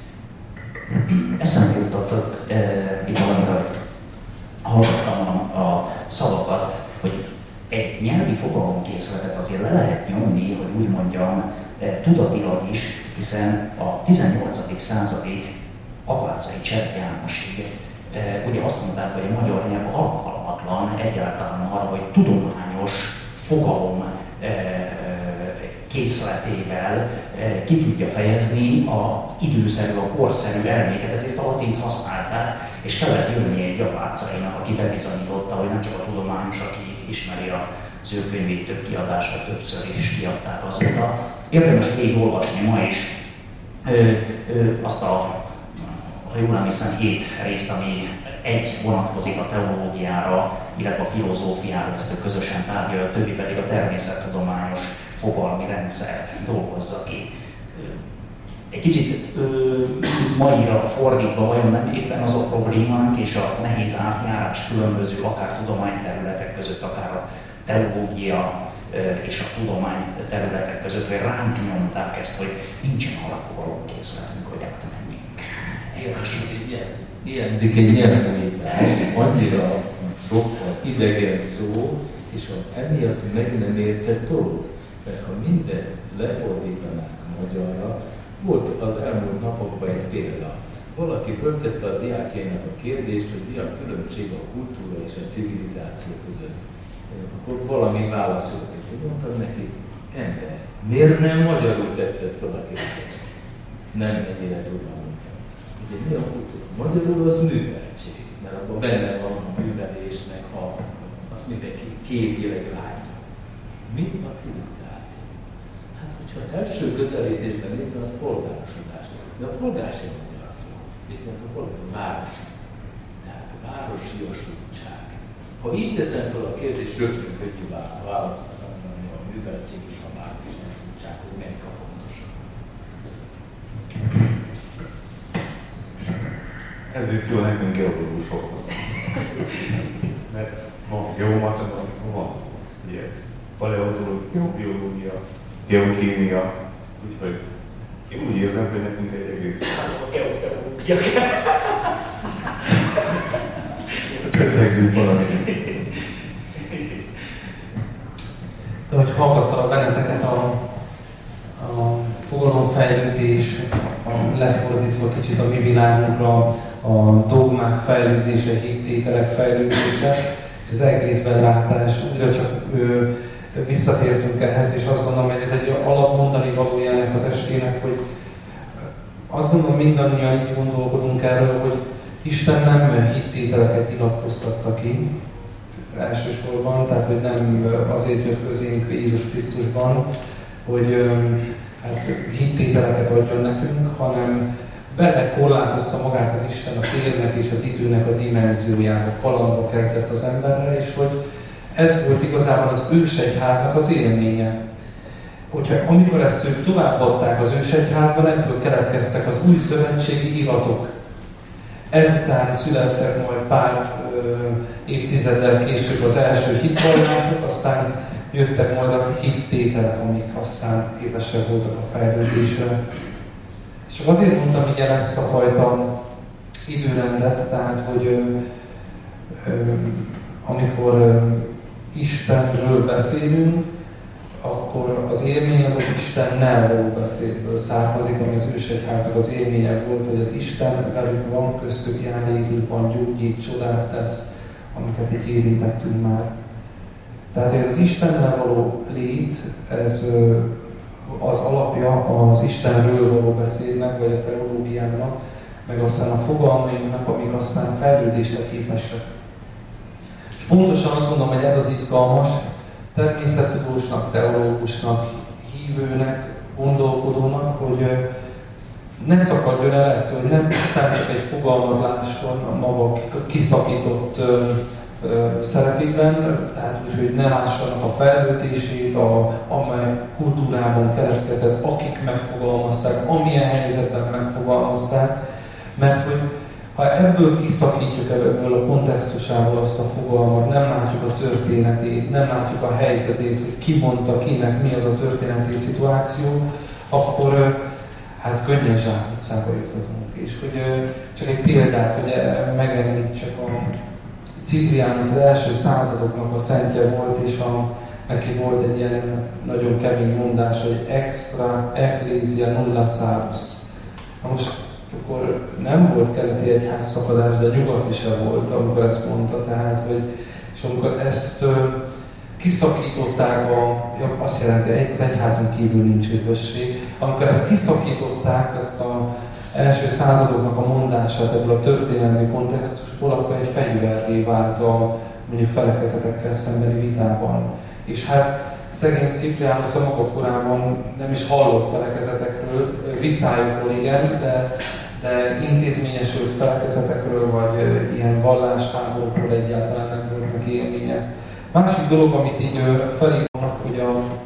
Eszembe jutottak itt valamit, hallottam a szavakat, hogy egy nyelvi fogalomkészletet azért le lehet nyomni, hogy úgy mondjam, tudatilag is, hiszen a 18. századig Apáczai Csepp Jánosig ugye azt mondták, hogy a magyar nyelv alkalmatlan egyáltalán arra, hogy tudományos fogalom készletével ki tudja fejezni az időszerű, a korszerű elméket, ezért a latint használták, és kellett jönni egy Apáczainak, aki bebizonyította, hogy nem csak a tudományos, aki ismeri az ő könyvét, több kiadásra, többször is kiadták azóta. Érdemes végigolvasni ma is azt ha jól emlékszem, 7 részt, ami egy vonatkozik a teológiára, illetve a filozófiára, ezt ő közösen tárgyalja, a többi pedig a természettudományos fogalmi rendszert dolgozza ki. Egy kicsit maira fordítva, vajon nem éppen az a problémánk és a nehéz átjárás különböző akár tudományterületek között, akár a teológia és a tudomány területek között, hogy ránk nyomták ezt, hogy nincsen arra fogalomkészletünk, hogy átmenjünk. Hiányzik egy nyelvújítás, annyira sokkal idegen szó, és emiatt meg nem értett dolog. Mert ha mindent lefordítanánk magyarra, volt az elmúlt napokban egy példa. Valaki föltette a diákjainak a kérdést, hogy mi a különbség a kultúra és a civilizáció között. Akkor valami válaszolt, és mondtam neki, ember, miért nem magyarul tetted fel a kérdést? Nem ennyire durva mondtam. Ugye mi a kultúra? Magyarul az műveltség, mert abban benne van a művelésnek, azt mindenki képileg látja. Mi a civilizáció? Hát, hogyha az első közelítésben nézve, az polgárosodás. De a polgárság magyar szó. Mit jelent a polgár? Városi. Tehát a városiasultság. Ha így teszem fel a kérdést, rögtön könnyű választani a műveltség és a városiasultság, hogy melyik a fontosabb. Ezért jó nekünk geológusoknak. Mert van geomatematika, van ilyen paleontológia, biológia, geokémia, úgyhogy én úgy érzem, hogy nekünk egy egész... Hát a geoteológia kell. Összegzünk valamit. De hogy hallgattalak benneteket a fogalomfejlődés, lefordítva kicsit a mi világunkra, a dogmák fejlődése, hittételek fejlődése, és az egészben látás, újra csak visszatértünk ehhez, és azt gondolom, hogy ez egy alapmondani valója ennek az estének, hogy azt gondolom, mindannyian így gondolkodunk erről, hogy Isten nem hittételeket nyilatkoztatta ki elsősorban, tehát hogy nem azért jött közénk Jézus Krisztusban, hogy hát hittételeket adjon nekünk, hanem belekorlátozta magát az Isten a térnek és az időnek a dimenziójába, kalandba kezdett az emberrel, és hogy ez volt igazából az ősegyháznak az élménye. Hogyha amikor ezt ők továbbadták az ősegyházban, ebből keletkeztek az új szövetségi iratok. Ezután születtek majd pár évtizeddel később az első hitvallások, aztán jöttek majd a hittételek, amik aztán képesek voltak a fejlődésre. És csak azért mondtam így el ezt a fajta időrendet, tehát hogy amikor Istenről beszélünk, akkor az élmény az Istennel való beszédből származik, ami az ősegyháznak az élménye volt, hogy az Isten velük van, köztük jár Jézusban, gyógyít, csodát tesz, amiket így érintettünk már. Tehát ez az Istennel való lét, ez az alapja az Istenről való beszédnek, vagy a teológiának, meg aztán a fogalmainknak, amik aztán fejlődésre képesek. És pontosan azt gondolom, hogy ez az izgalmas, természettudósnak, teológusnak, hívőnek, gondolkodónak, hogy ne szakadjon el ettől, hogy nem pusztán csak egy fogalmat lásson a maga kiszakított szerepében, tehát úgy, hogy ne lássanak a fejlődését, amely kultúrában keletkezett, akik megfogalmazták, amilyen helyzetben megfogalmazták, mert hogy ha ebből kiszakítjuk ebből a kontextusából azt a fogalmat, nem látjuk a történetét, nem látjuk a helyzetét, hogy ki mondta kinek, mi az a történeti szituáció, akkor hát könnyen zsákutcába jutunk. És hogy csak egy példát, hogy megemlítsek, a Ciprianus az első századoknak a szentje volt, és neki volt egy ilyen nagyon kemény mondás, hogy extra ecclesia nulla salus. Na most akkor nem volt keleti egyház szakadás, de nyugati sem volt, amikor ezt mondta, tehát, hogy, és amikor ezt kiszakították, azt jelenti, hogy az egyházon kívül nincs üdvösség, amikor ezt kiszakították, ezt az első századoknak a mondását ebből a történelmi kontextusból, akkor egy fegyverré vált a mondjuk felekezetekkel szembeni vitában. És hát szegény Ciprianus a maga korában nem is hallott felekezetekről, viszályokról igen, de intézményesült felekezetekről, vagy ilyen vallásháborúkról egyáltalán nem volt meg élmények. Másik dolog, amit így felírnak, hogy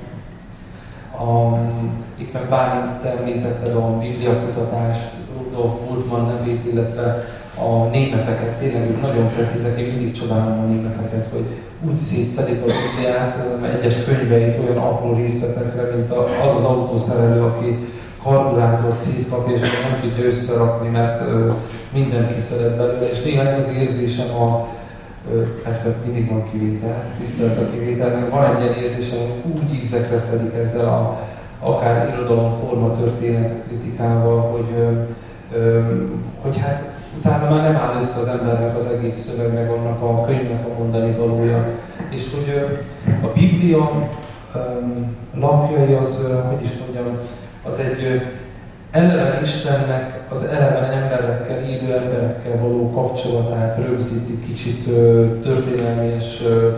itt meg Bálint említetted a bibliakutatást, Rudolf Bultmann nevét, illetve a németeket, tényleg ők nagyon precízek, én mindig csodálom a németeket, hogy úgy szétszedik a Bibliát, egyes könyveit olyan apró részletekre, mint az az autószerelő, aki karburátort szétkap, és nem tudja összerakni, mert mindenki szeret belőle, és néha ez az érzésem persze mindig van kivétel, tisztelt a kivételnek, van egy ilyen érzésem, hogy úgy ízekre szedik ezzel akár irodalomforma történet kritikával, hogy hát utána már nem áll össze az embernek az egész szöveg, meg annak a könyvnek a mondani valója. És hogy a Biblia lapjai az, hogy is mondjam, az egy eleven Istennek, az eleven emberekkel, élő emberekkel való kapcsolatát rögzíti kicsit történelmies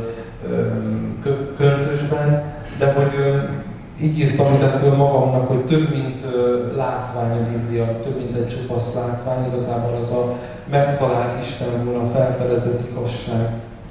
köntösben, de hogy így írtam ide föl magamnak, hogy több mint látvány a Biblia, több mint egy csupasz látvány, igazából az a megtalált Isten volna, felfedezett igazság.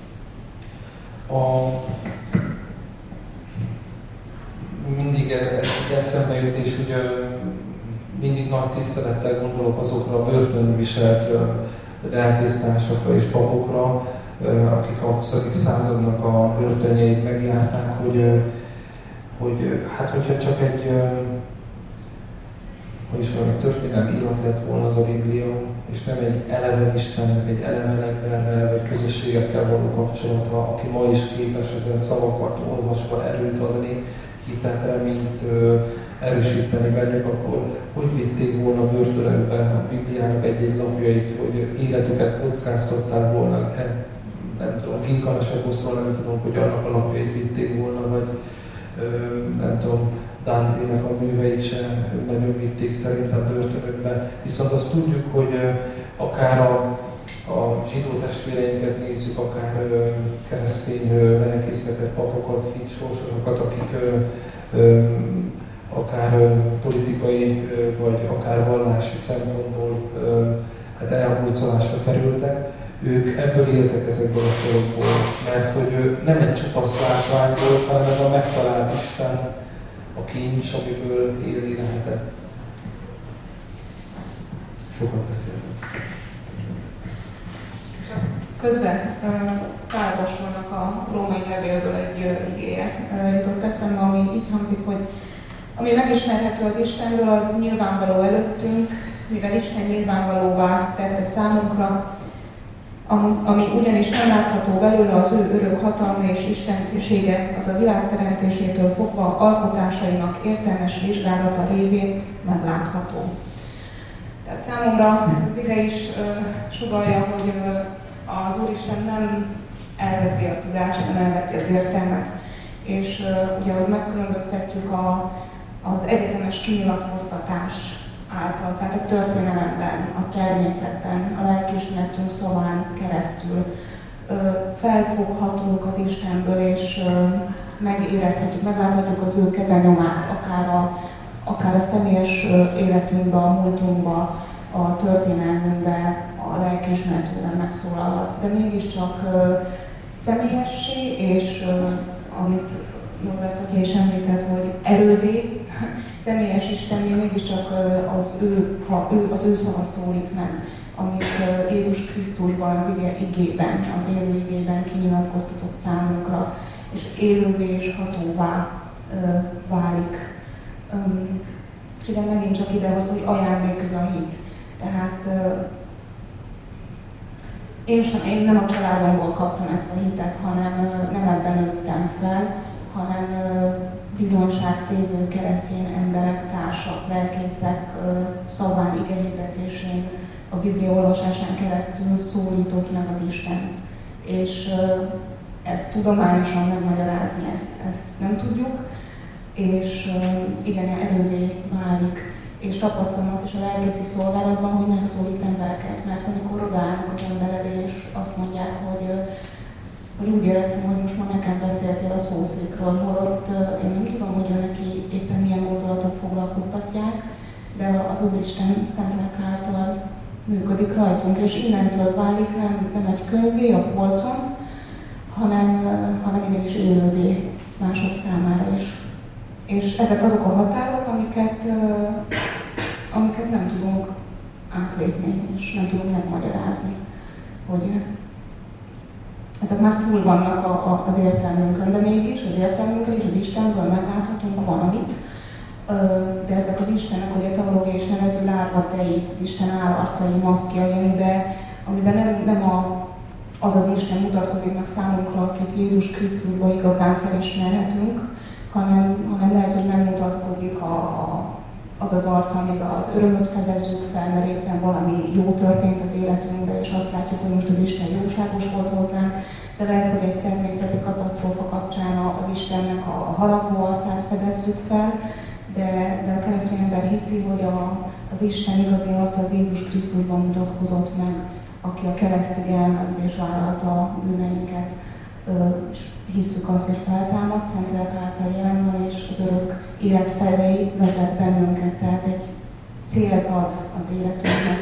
Mindig eszembe jut, és ugye mindig nagy tisztelettel gondolok azokra a börtönviselt lelkésztársakra és papokra, akik a 20. századnak a börtönjeit megjárták, hogy hát hogyha csak egy történelmi irat lett volna az a Biblia, és nem egy eleven Istennek, egy eleven emberrel, vagy közösségekkel való kapcsolata, aki ma is képes ezen szavakat olvasva erőt adni, hitet, reményt erősíteni bennük, akkor hogy vitték volna a börtönökbe a Bibliának egy-egy lapjait, hogy életüket kockáztatták volna, nem tudom, Ginkalaseboszról nem tudom, hogy annak a lapjait vitték volna, vagy nem tudom, Dante-nek a műveit sem nagyon vitték szerintem börtönökbe. Viszont azt tudjuk, hogy akár a zsidó testvéreinket nézzük, akár keresztény lelkészeket, papokat, hitsorsosokat, akik akár politikai, vagy akár vallási szempontból hát elhurcolásra kerültek, ők ebből éltek ezekből a sorokból, mert hogy nem egy csupasz látvány volt, hanem ez a megtalált Isten, a kincs, amiből élni lehetett. Sokat beszéltem. Közben Pál apostolnak a római levélből egy igéje jutott eszembe, ami így hangzik, hogy ami megismerhető az Istenből, az nyilvánvaló előttünk, mivel Isten nyilvánvalóvá tette számunkra, ami ugyanis nem látható belőle, az ő örök hatalma és istentisége, az a világ teremtésétől fogva alkotásainak értelmes vizsgálata révén meglátható. Tehát számomra ez az ige is sugallja, hogy az Úristen nem elveti a tudást, nem elveti az értelmet, és ugye, hogy megkülönböztetjük az egyetemes kinyilatkoztatás által, tehát a történelemben, a természetben, a lelkiismeretünk szaván keresztül felfoghatunk az Istenből, és megérezhetjük, megláthatjuk az ő kezenyomát, akár a személyes életünkben, a múltunkban, a történelmünkben, a lelkiismeretünkben megszólalhat. De mégiscsak személyessé, és amit Norbert atya is említett, hogy erővé, személyes Istenné mégiscsak az ő szava szólít meg, amit Jézus Krisztusban, az igében, az élő igében kinyilatkoztatott számunkra, és élővé és hatóvá válik. És ide megint csak ide, hogy ajándék ez a hit. Tehát én nem a családomból kaptam ezt a hitet, hanem nem ebben nőttem fel, hanem bizonyságtévő keresztény emberek, társak, lelkészek szaván, igehirdetésén, a Biblia olvasásán keresztül szólított meg az Isten. És ezt tudományosan megmagyarázni, ezt nem tudjuk, és igen, erővé válik. És tapasztalom azt is a lelkészi szolgálatban, hogy megszólít embereket, mert amikor odaállnak az ember elé, és azt mondják, hogy úgy éreztem, hogy most már nekem beszéltél a szószékről, holott én nem tudom, hogy ő neki éppen milyen gondolatok foglalkoztatják, de az Úristen szemnek által működik rajtunk, és innentől válik nem egy könyvé a polcon, hanem igenis élővé mások számára is. És ezek azok a határok, amiket nem tudunk átlépni, és nem tudunk megmagyarázni, hogy ezek már túl vannak az értelmünkön, de mégis az értelmünkön és az Istenből megláthatunk valamit, de ezek az Istenek, ugye teológia is nevezi lárvatei, az Isten állarcai, maszkjai, amiben nem az Isten mutatkozik meg számunkra, akit Jézus Krisztusban igazán felismerhetünk, hanem lehet, hogy megmutatkozik az az arca, amiben az örömöt fedezzük fel, mert éppen valami jó történt az életünkben, és azt látjuk, hogy most az Isten jóságos volt hozzánk, de lehet, hogy egy természeti katasztrófa kapcsán az Istennek a haragú arcát fedezzük fel, de a keresztény ember hiszi, hogy az Isten igazi arca az Jézus Krisztusban mutatkozott meg, aki a keresztig elment és vállalta a bűneinket. És hisszük azt, hogy feltámad, Szentlélek által jelen van, és az örök élet felé vezet bennünket, tehát egy célt ad az életünknek.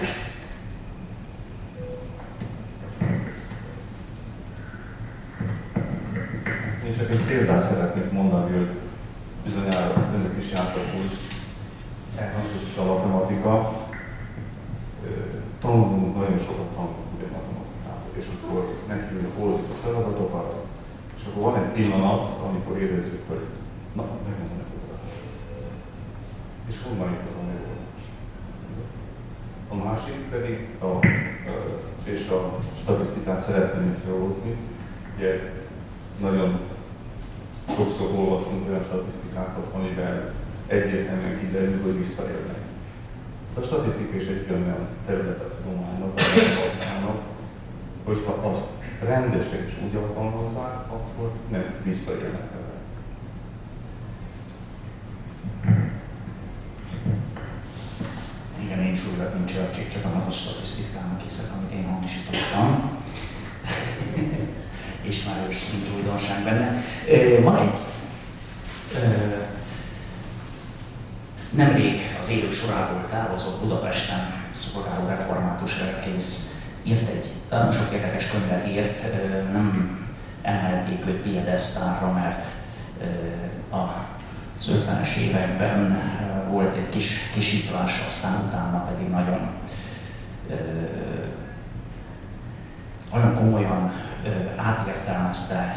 Én csak egy példát szeretnék mondani, hogy bizonyára önök is jártak úgy, elhangzott a matematika, tanulunk, nagyon sokat tanulunk ugye matematikában, és akkor nekünk oldjuk a feladatokat, és akkor van egy pillanat, amikor érezzük, hogy na, megmondom a feladat. És honnan itt az a megoldás? A másik pedig, és a statisztikát szeretném itt felhozni, ugye nagyon sokszor olvasunk olyan statisztikákat, amiben egyértelműen kiderül, hogy visszaélnek. A statisztika is egy olyan terület a tudománynak, hogyha azt rendesen és úgy alkalmazzák, akkor nem visszaélnek vele. Igen, én is úgy lett, mint csak a statisztikának készek, amit én hamisítottam. Ismerős, nincs újdonság benne. Van egy nemrég az élő sorából távozott Budapesten szolgáló református lelkész írt nagyon sok érdekes könyvet írt, nem emelték őt piedesztálra, mert az 50-es években volt egy kis kisítlás, aztán utána pedig nagyon komolyan átértelmezte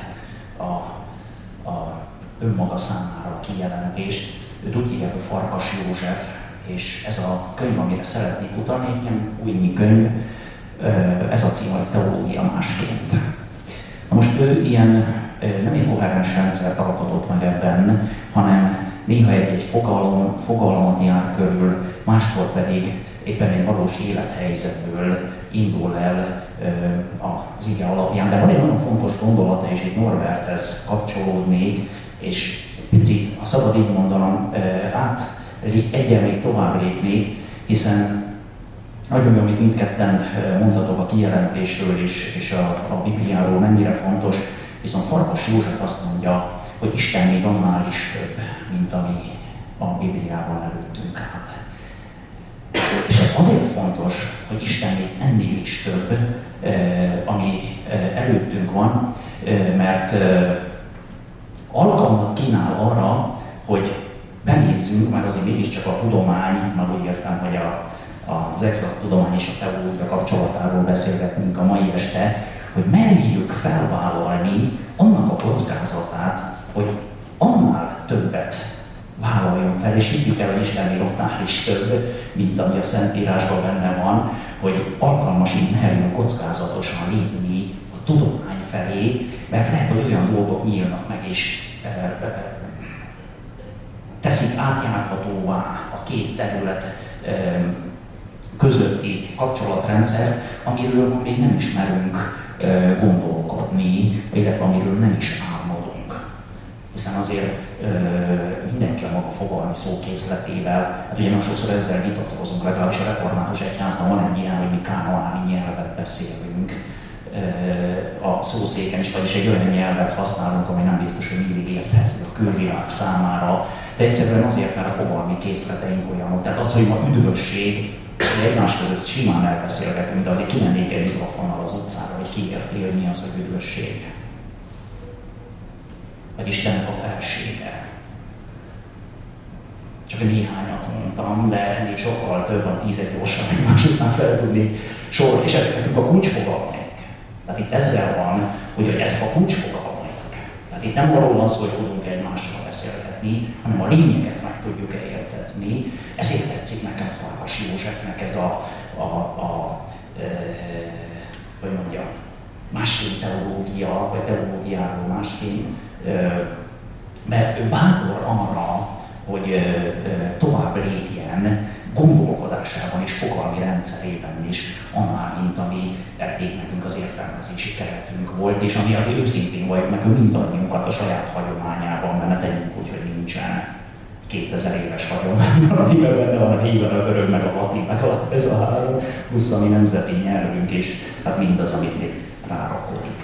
a önmaga számára a kijelentést. Őt úgy hívják, hogy Farkas József, és ez a könyv, amire szeretnék utalni, egy ilyen újnyi könyv, ez a cím, hogy Teológia másként. Na most ő nem egy koherens rendszert alkotott meg ebben, hanem néha egy fogalmat jár körül, máskor pedig éppen egy valós élethelyzetből indul el az ige alapján. De van egy nagyon fontos gondolata, és itt Norberthez kapcsolódnék, és picit, ha szabad így mondanom, egyen még tovább lépnék, hiszen nagyon jó, amit mindketten mondhatok a kijelentésről és a Bibliáról mennyire fontos, viszont Farkas József azt mondja, hogy Isten még annál is több, mint ami a Bibliában előttünk áll. És ez azért fontos, hogy Isten még ennél is több, ami előttünk van, mert alkalmat kínál arra, hogy benézzünk, mert azért mégiscsak a tudomány, meg úgy értem, hogy az exakt tudomány és a teológia kapcsolatáról beszélgetünk a mai este, hogy merjük felvállalni annak a kockázatát, hogy annál többet vállaljon fel, és higgyük el, hogy Istennél annál is több, mint ami a Szentírásban benne van, hogy alkalmasint merjünk kockázatosan lépni a tudomány felé, mert lehet, hogy olyan dolgok nyílnak meg, és teszik átjárhatóvá a két terület közötti kapcsolatrendszer, amiről még nem ismerünk gondolkodni, illetve amiről nem is álmodunk. Hiszen azért mindenki a maga fogalmi szókészletével, hát ugye nagyon sokszor ezzel vitatkozunk, legalábbis a református egyházban van egy ilyen, hogy mi kánoáni nyelvet beszélünk a szószéken is, vagyis egy olyan nyelvet használunk, ami nem biztos, hogy mindig érthető a külvilág számára, de egyszerűen azért, mert a fogalmi készleteink olyanok. Tehát az, hogy ma üdvösség, hogy egymás között simán elbeszélgetünk, de azért kimennék egy mikrofonnal az utcára, hogy ki érti, hogy mi az, hogy üdvösség. Vagy Istennek a felsége. Csak néhányat mondtam, de ennél sokkal több van, 10 gyorsan egymás után fel tudni sorolni, és ezek nekünk a kulcsfogalmak. Tehát itt ezzel van, hogy ezek a kulcsfogalmak. Tehát itt nem arról van szó, hogy tudunk egymással beszélgetni, hanem a lényeget meg tudjuk értetni. Ezért tetszik nekem Farkas Józsefnek ez hogy mondja, másként teológia, vagy teológiáról másként, mert ő bátor arra, hogy tovább lépjen, rendszerében is, annál, mint ami eddig nekünk az értelmezési keretünk volt, és ami azért őszintén vagy meg mindannyiunkat a saját hagyományában, mert ne tegyünk úgy, hogy nincsen 2000 éves hagyományban, amiben benne van a híven, a görög, meg a latin, meg ez a 3, plusz a mi nemzeti nyelvünk, és hát mindaz, amit még rárakódik.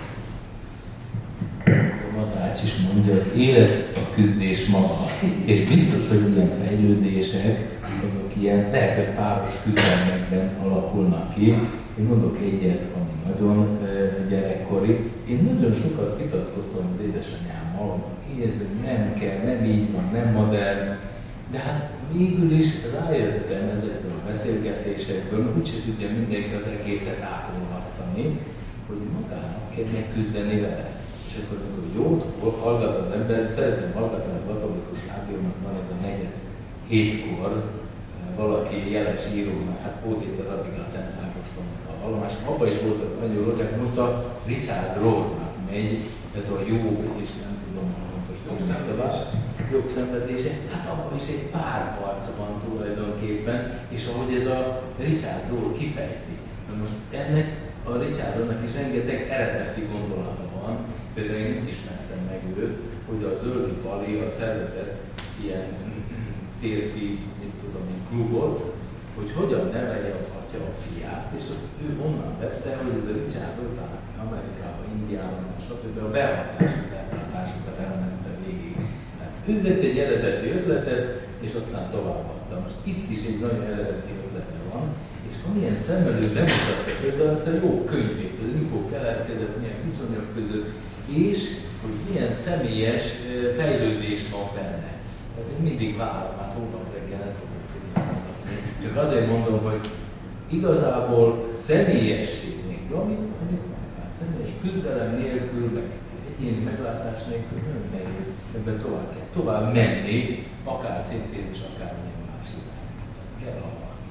Madács is mondja, az élet a küzdés maga. És biztos, hogy ilyen fejlődések, azok ilyen, lehet, hogy páros küzdelmekben alakulnak ki. Én mondok egyet, ami nagyon gyerekkori. Én nagyon sokat vitatkoztam az édesanyámmal, hogy ez nem kell, nem így van, nem modern. De hát végül is rájöttem ezekből a beszélgetésekből, mert úgyse tudja mindenki az egészet átolvasztani, hogy magának kell megküzdeni vele. És akkor jót hallgat az ember, szeretem hallgatni a katolikus rádiónak, van ez a 4-7-kor, valaki jeles írónak, hát Pótéter addig a Szent Ágostonnak a vallomás. Abban is voltak nagyon jók, most a Richard Rohrnak megy, ez a jó, és nem tudom, pontos jogszenvedése, hát abban is egy pár arca van tulajdonképpen, és ahogy ez a Richard Rohr kifejti. Na most ennek a Richardnak is rengeteg eredeti gondolata van, például én úgy ismertem meg őt, hogy a Zöldi Pali a szervezett ilyen férfi, mit tudom én, klubot, hogy hogyan nevelje az atya a fiát, és azt ő onnan vette, hogy ez a Richard után Amerikában, Indiában, stb. A beavatási szertartásokat elemezte végig. Tehát ő vett egy eredeti ötletet, és aztán továbbadta. Most itt is egy nagyon eredeti ötlete van, és amilyen szemmelő bemutatja például azt a jó könyvét, hogy mikor keletkezett, milyen viszonyok között, és hogy milyen személyes fejlődés van benne. Tehát én mindig várom, hát holnap reggel nem fogok tudni mondani. Csak azért mondom, hogy igazából személyesség nélkül, amit hát személyes küzdelem nélkül, meg egyéni meglátás nélkül nagyon nehéz ebben tovább menni, akár szintézis, akár milyen más irány. Kell a harc.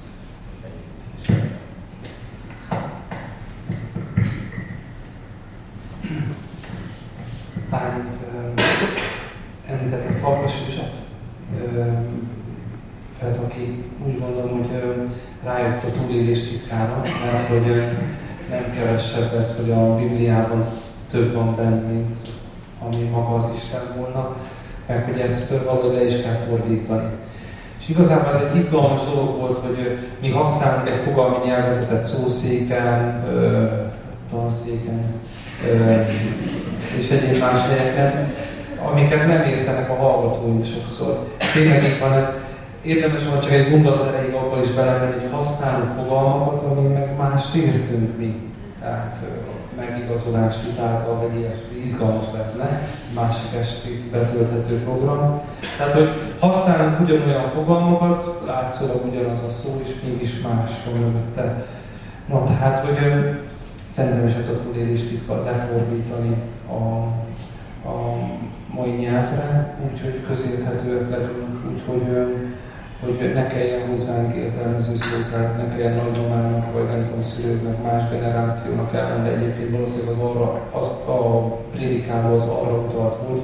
Bálint említettek Farkasisat, fel aki úgy gondolom, hogy rájött a túlélés titkára, mert hogy nem kevesebb ez, hogy a Bibliában több van benne, mint ami maga az Isten volna, meg hogy ezt valahogy le is kell fordítani. És igazából egy izgalmas dolog volt, hogy mi használunk egy fogalmi nyelvezetet szószéken, tanszéken, és egyéb más helyeken, amiket nem értenek a hallgatóink sokszor. Tényleg így van ez. Érdemes van csak egy gondolat erejéig abban is belemenni, hogy használunk fogalmakat, ami meg mást értünk mi. Tehát megigazolás által, vagy ilyesmi izgalmas lehetne, másik estét betölthető program. Tehát, hogy használunk ugyanolyan fogalmakat, látszólag ugyanaz a szó, és mégis más van mögötte. Na tehát, hogy szerintem is ez a túlélést titka lefordítani a mai nyelvre, úgyhogy közérthetőek legyünk, hogy ne kelljen hozzánk értelmező szótár, ne kelljen nagymamának, vagy nem tudom, szülőknek, más generációnak elmenni, de egyébként valószínűleg a prédikáló az arra utalt, hogy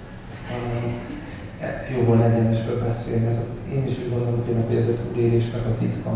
jobban egyenesből beszélni. Én is úgy gondolom, hogy ez a túlélésnek a titka.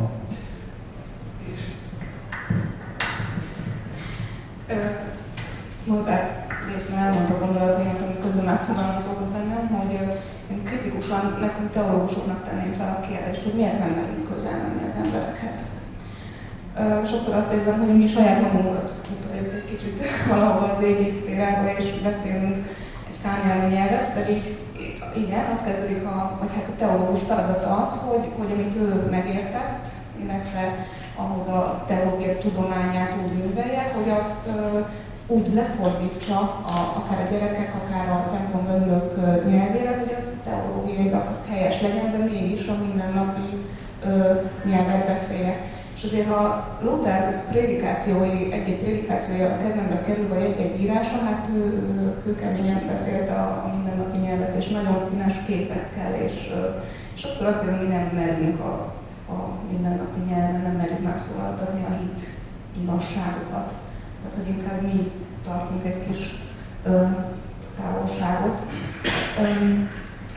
Norbert részben elmondta a gondolataimat, amik közül megfogalmazódott bennem, hogy én kritikusan, nekünk teológusoknak tenném fel a kérdést, hogy miért nem merünk közel menni az emberekhez. Sokszor azt érzem, hogy mi saját magunkat mutatjuk egy kicsit valahol az égi szférába, és beszélünk egy kányelmi nyelvet, pedig igen, ott kezdődik vagy hát a teológus feladata az, hogy amit ő megértett, illetve ahhoz a teológia tudományát úgy művelje, hogy azt úgy lefordítsa akár a gyerekek, akár a templomban ülők nyelvére, hogy az teológiailag az helyes legyen, de mégis a mindennapi nyelven beszéljek. És azért ha Luther egy-egy prédikációja a kezembe kerül, vagy egy-egy írása, hát ő keményen beszélt a mindennapi nyelvet, és nagyon színes képekkel, és sokszor azt mondom, hogy nem merünk a mindennapi nyelven, nem merünk megszólaltatni a hit igazságokat. Tehát, hogy inkább mi tartunk egy kis távolságot.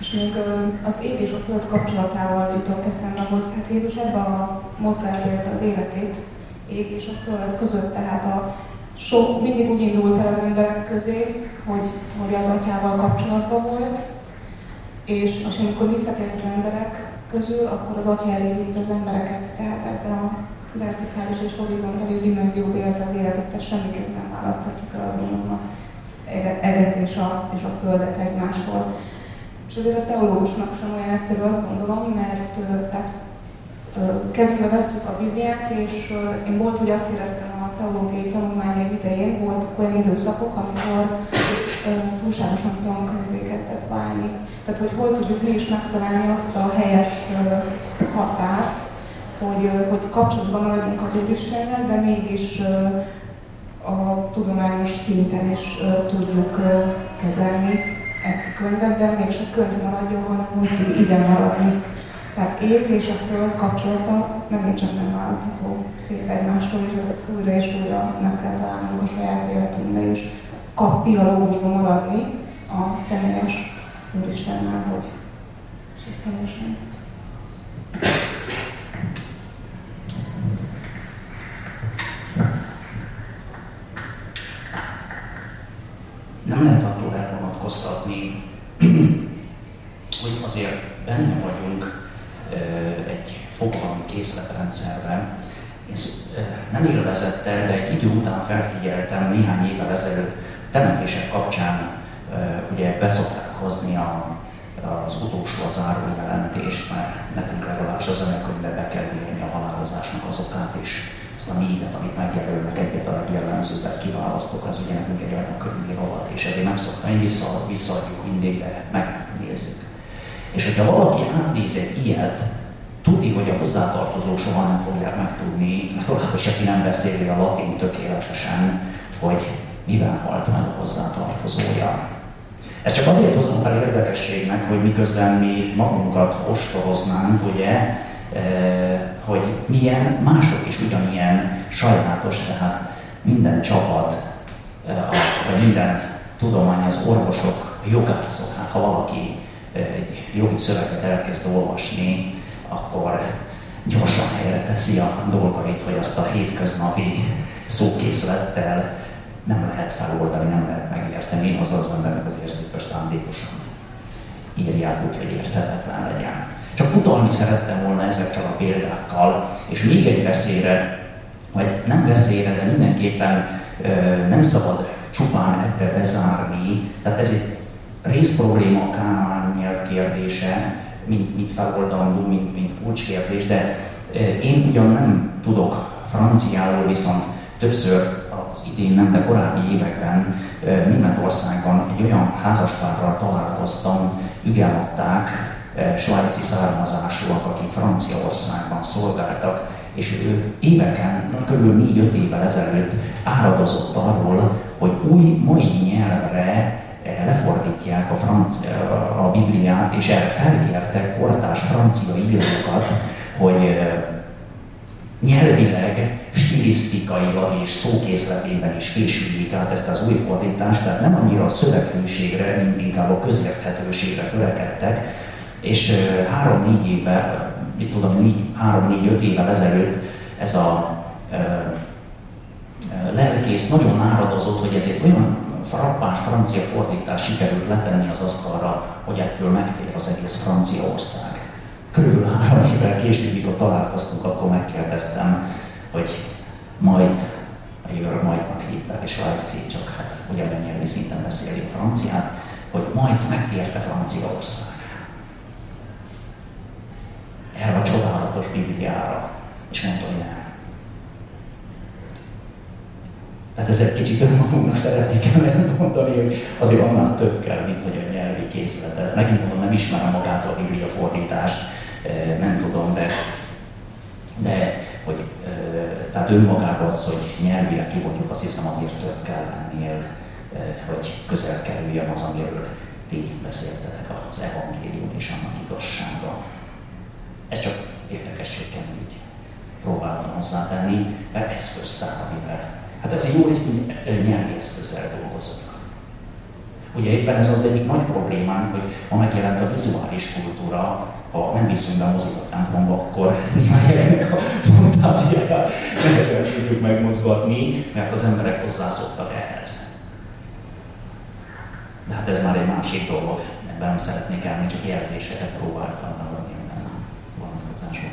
És még az ég és a föld kapcsolatával jutott eszembe, hogy hát Jézus ebbe a mozgásba élte az életét, ég és a föld között, tehát mindig úgy indult el az emberek közé, hogy az atyával kapcsolatban volt, és amikor visszatért az emberek közül, akkor az atya elé vitt az embereket, tehát ebben a vertikális és horizontális dimenzióba élte az életet, tehát semmiképp nem választhatjuk el azonban eget és a földet egymástól. És azért a teológusnak sem olyan egyszerű, azt gondolom, mert tehát, kezünkbe vesszük a Bibliát, és én volt, hogy azt éreztem a teológiai tanulmányaim idején, voltak olyan időszakok, amikor túlságosan tankönyvé kezdett válni. Tehát, hogy hol tudjuk mi is megtalálni azt a helyes határt, hogy kapcsolatban maradjunk az Úristennel, de mégis a tudományos szinten is tudjuk kezelni ezt a könyvet, de mégis a könyv maradjon, hanem úgy ide maradni. Tehát ég és a föld kapcsolata megint csak nem választható szét egymástól, és ezt újra és újra meg kell találnunk a saját életünkbe, és dialógusban maradni a személyes Úristennel, hogy szisztémesen. Nem lehet attól elvonatkoztatni, hogy azért benne vagyunk egy fogalomkészletrendszerben. Én nem élvezettel, de egy idő után felfigyeltem néhány évvel ezelőtt temetések kapcsán, ugye beszokták hozni az utolsó, a záró jelentést, mert nekünk legalábbis az anyakönyvbe be kell írni a halálozásnak az okát, és ezt a négyet, amit megjelölnek, egyet a legjellemzőbbet kiválasztok, az ugye nekünk egy anyakönyvi rovat, és ezért nem szoktam, hogy visszaadjuk mindig, de megnézzük. És hogyha valaki átnéz egy ilyet, tudni, hogy a hozzátartozó soha nem fogják megtudni, legalábbis aki nem beszéli a latin tökéletesen, hogy mivel halt meg a hozzátartozója. Ezt csak azért hozom fel érdekességnek, hogy miközben mi magunkat ostoroznánk, ugye, hogy milyen mások is ugyanilyen sajátos, tehát minden csapat, vagy minden tudomány, az orvosok, a jogászok, hát ha valaki egy jogi szöveget elkezd olvasni, akkor gyorsan helyre teszi a dolgait, hogy azt a hétköznapi szókészlettel nem lehet feloldani, nem lehet megérteni, azaz az embernek az érzékes szándékosan írják úgy, hogy érthetetlen legyen. Csak utalni szerettem volna ezekkel a példákkal, és még egy veszélyre, vagy nem veszélyre, de mindenképpen nem szabad csupán ebbe bezárni, tehát ez egy részprobléma a kánán nyelv kérdése, mint feloldandó, mint kulcskérdés, de én ugyan nem tudok franciául, viszont többször az idén nem, de korábbi években Németországban egy olyan házaspárral találkoztam, ügyelmetták, svájci származásúak, akik Franciaországban szolgáltak, és ő éveken, kb. 4-5 évvel ezelőtt áradozott arról, hogy új mai nyelvre lefordítják a Bibliát, és erre felkértek kortárs francia írókat, hogy nyelvileg, stilisztikailag és szókészletében is fésüljék át ezt az új fordítást, tehát nem annyira a szöveghőségre, mint inkább a közérthetőségre törekedtek, és 3-4 évvel, 3-4-5 évvel ezelőtt ez a lelkész nagyon áradozott, hogy ezért olyan frappáns francia fordítás sikerült letenni az asztalra, hogy ettől megtér az egész Franciaország. Körülbelül 3 évvel később, mikor találkoztunk, akkor megkérdeztem, hogy majd hívták, és svájci, csak hát ugyanilyen nyelvi szinten beszéli a franciát, hogy majd megtérte Franciaország erre a csodálatos Bibliára, és mondta, hogy nem. Tehát ez egy kicsit önmagunknak szeretnék mondani, hogy azért annál több kell, mint hogy a nyelvi készletet. Megint mondom, nem ismerem magát a Biblia fordítást, nem tudom, de hogy tehát önmagában az, hogy nyelvileg kivonjuk, azt hiszem azért több kell lennél, hogy közel kerüljön az, amiről ti beszéltetek, az evangélium és annak igazsága. Ez csak érdekességként így próbálom hozzátenni, mert eszköztár, amivel. Hát ez jó részt nyelvi eszközzel dolgozok. Ugye éppen ez az egyik nagy problémánk, hogy ma megjelent a vizuális kultúra, ha nem viszünk be a moziba templomba, akkor ennek a fantáziáját nehezen tudjuk megmozgatni, mert az emberek hozzászoktak ehhez. De hát ez már egy másik dolog, ebben nem szeretnék elmenni, csak jelzéseket próbáltam valami vonatkozásban.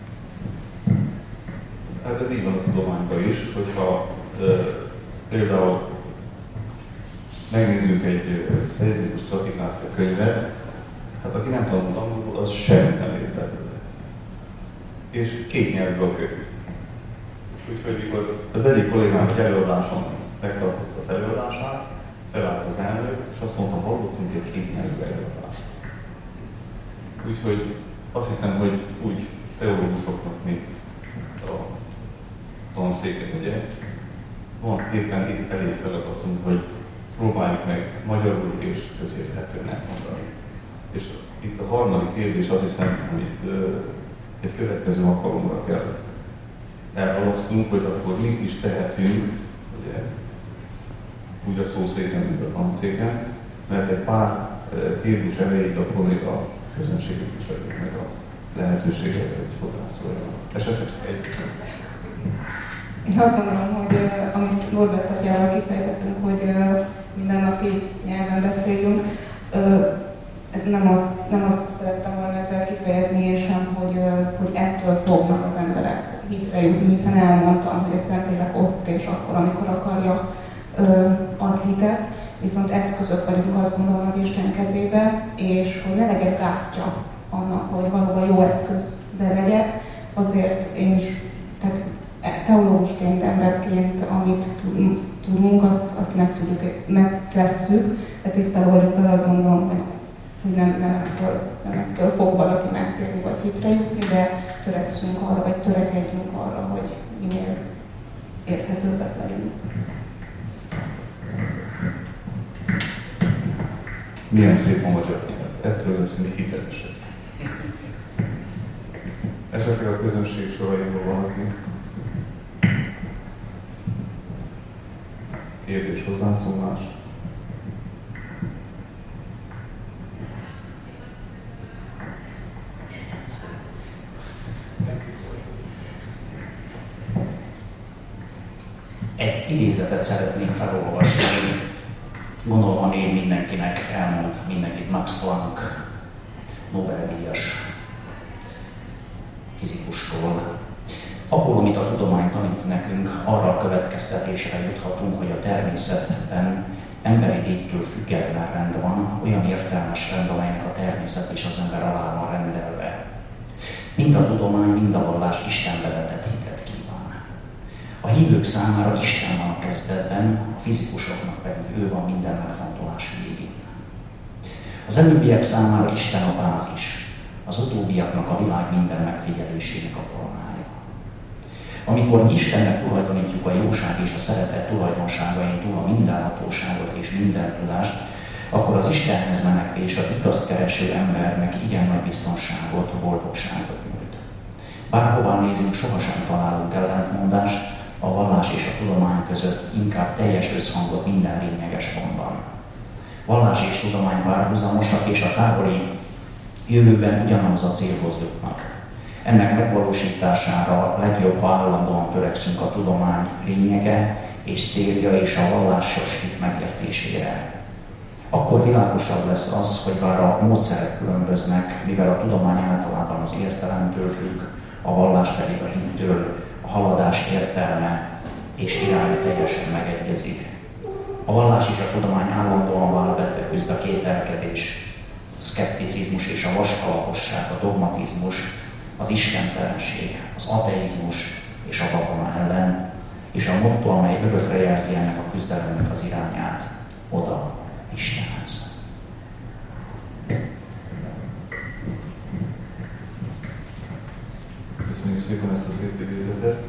Hát ez így van a tudományban is, hogyha például megnézzünk egy szeizmikus stratigrafia könyvet, hát aki nem tanult angolul, az semmit nem ért belőle. És két nyelvű a könyv. Úgyhogy mikor az egyik kollégám egy előadáson megtartotta az előadását, felállt az elnök, és azt mondta, hallottunk egy két nyelvű előadást. Úgyhogy azt hiszem, hogy úgy teológusoknak, mint a tanszéken, ugye, van éppen itt elég feladatunk, hogy próbáljuk meg magyarul és közérthetően elmondani. És itt a harmadik kérdés, azt hiszem, amit egy következő alkalomra kell elhalasztunk, hogy akkor mit is tehetünk, ugye, úgy a szószéken, mint a tanszéken, mert egy pár kérdés elejéig akkor még a közönségük is adjuk meg a lehetőséget, hogy hozzászóljanak. Esetleg egy... Én azt gondolom, hogy amit Norbert Tatjával kifejtettünk, hogy mindennapi nyelven beszéljünk, ez nem azt szerettem volna ezzel kifejezni, és sem, hogy ettől fognak az emberek hitre jutni, hiszen elmondtam, hogy ez nem tényleg ott és akkor, amikor akarja ad hitet, viszont eszközök vagyunk, azt gondolom, az Isten kezébe, és hogy ne legyen gátja annak, hogy valóban jó eszközzel legyek, azért én is, tehát teológusként, emberként, amit tudunk, azt megtesszük, de tisztában vagyunk vele, azt gondolom, hogy nem ettől fog valaki megtérni vagy hitre jutni, de törekszünk arra, vagy törekedjünk arra, hogy minél érthetőbbek legyünk. Milyen szép a magyar nyelv, ettől leszünk hitelesek. Esetleg a közönség soraiból valaki kérdés, hozzászólás. Egy idézetet szeretnék felolvasni. Gondolom, én mindenkinek elmond, mindenkit Max Planck, Nobel-díjas fizikustól. Abból, amit a tudomány tanít nekünk, arra a következtetésre juthatunk, hogy a természetben emberi léttől független rend van, olyan értelmes rend, amelynek a természet és az ember alá van rendelve. Mind a tudomány, mind a vallás Istenbe vetett hitet kíván. A hívők számára Isten van a kezdetben, a fizikusoknak pedig ő van minden megfontolás végén. Az előbbiek számára Isten a bázis, az utóbbiaknak a világ minden megfigyelésének a koronája. Amikor mi Istennek tulajdonítjuk a jóság és a szeretet tulajdonságain túl a mindenhatóságot és minden tudást, akkor az Istenhez menekvés a titaszt kereső embernek igen nagy biztonságot, boldogságot nyújt. Bárhová nézünk, sohasem találunk ellentmondást, a vallás és a tudomány között, inkább teljes összhangot minden lényeges pontban. Vallás és tudomány párhuzamosak, és a távoli jövőben ugyanaz a célhoz jutnak. Ennek megvalósítására legjobb, ha állandóan törekszünk a tudomány lényege és célja és a vallásos hit megértésére. Akkor világosabb lesz az, hogy bár a módszerek különböznek, mivel a tudomány általában az értelemtől függ, a vallás pedig a hittől, a haladás értelme és iránya teljesen megegyezik. A vallás és a tudomány állandóan válvetve küzd a kételkedés, a szkepticizmus és a vaskalaposság, a dogmatizmus, az istentelenség, az ateizmus és a babona ellen, és a motto, amely örökre jelzi ennek a küzdelemnek az irányát, oda Istenhez. Köszönjük szépen ezt a szép idézetet.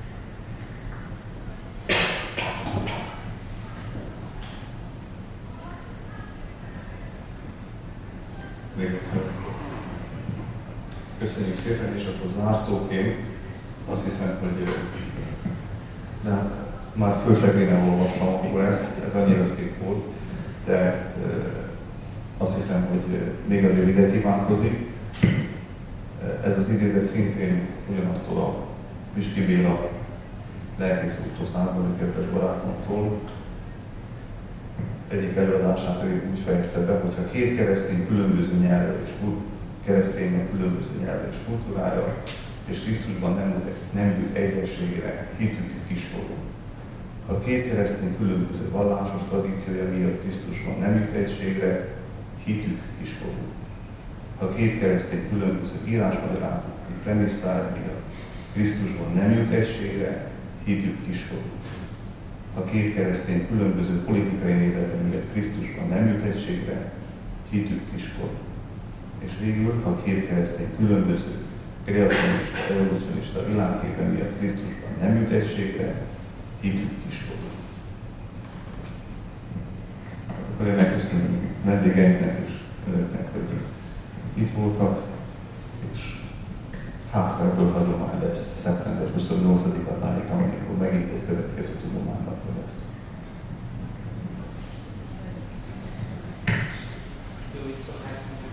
Még egyszer. Köszönjük szépen, és akkor zárszóként azt hiszem, hogy de hát már föl se kéne olvasnom, akkor ez annyira szép volt. de azt hiszem, hogy még azért ide kívánkozik. Ez az idézet szintén ugyanattól a Piski Béla lelkész úrtól származik, kedves barátomtól. Egyik előadását ő úgy fejezte be, hogy ha két keresztény különböző nyelvvel és kereszténynek különböző nyelvvel és kultúrája, és Krisztusban nem jut egyességre, hitük kiskorú. Ha két keresztény különböző vallásos tradíciója miatt Krisztusban nem jut egységre, hitük kiskorú. Ha két keresztény különböző írásmagyarázati premisszája miatt Krisztusban nem jut egységre, hitük kiskorú. Ha két keresztény különböző politikai nézete miatt Krisztusban nem jut egységre, hitük kiskorú. És végül, ha két keresztény különböző kreacionista, evolucionista világképe miatt Krisztusban nem jut egységre, hitük kiskorú. Hát akkor én megköszönöm vendégeinknek és önöknek, hogy itt voltak, és hát ebből hagyomány lesz szeptember 28-án, amikor megint egy következő tudománynapja lesz. Jó, hogy szokták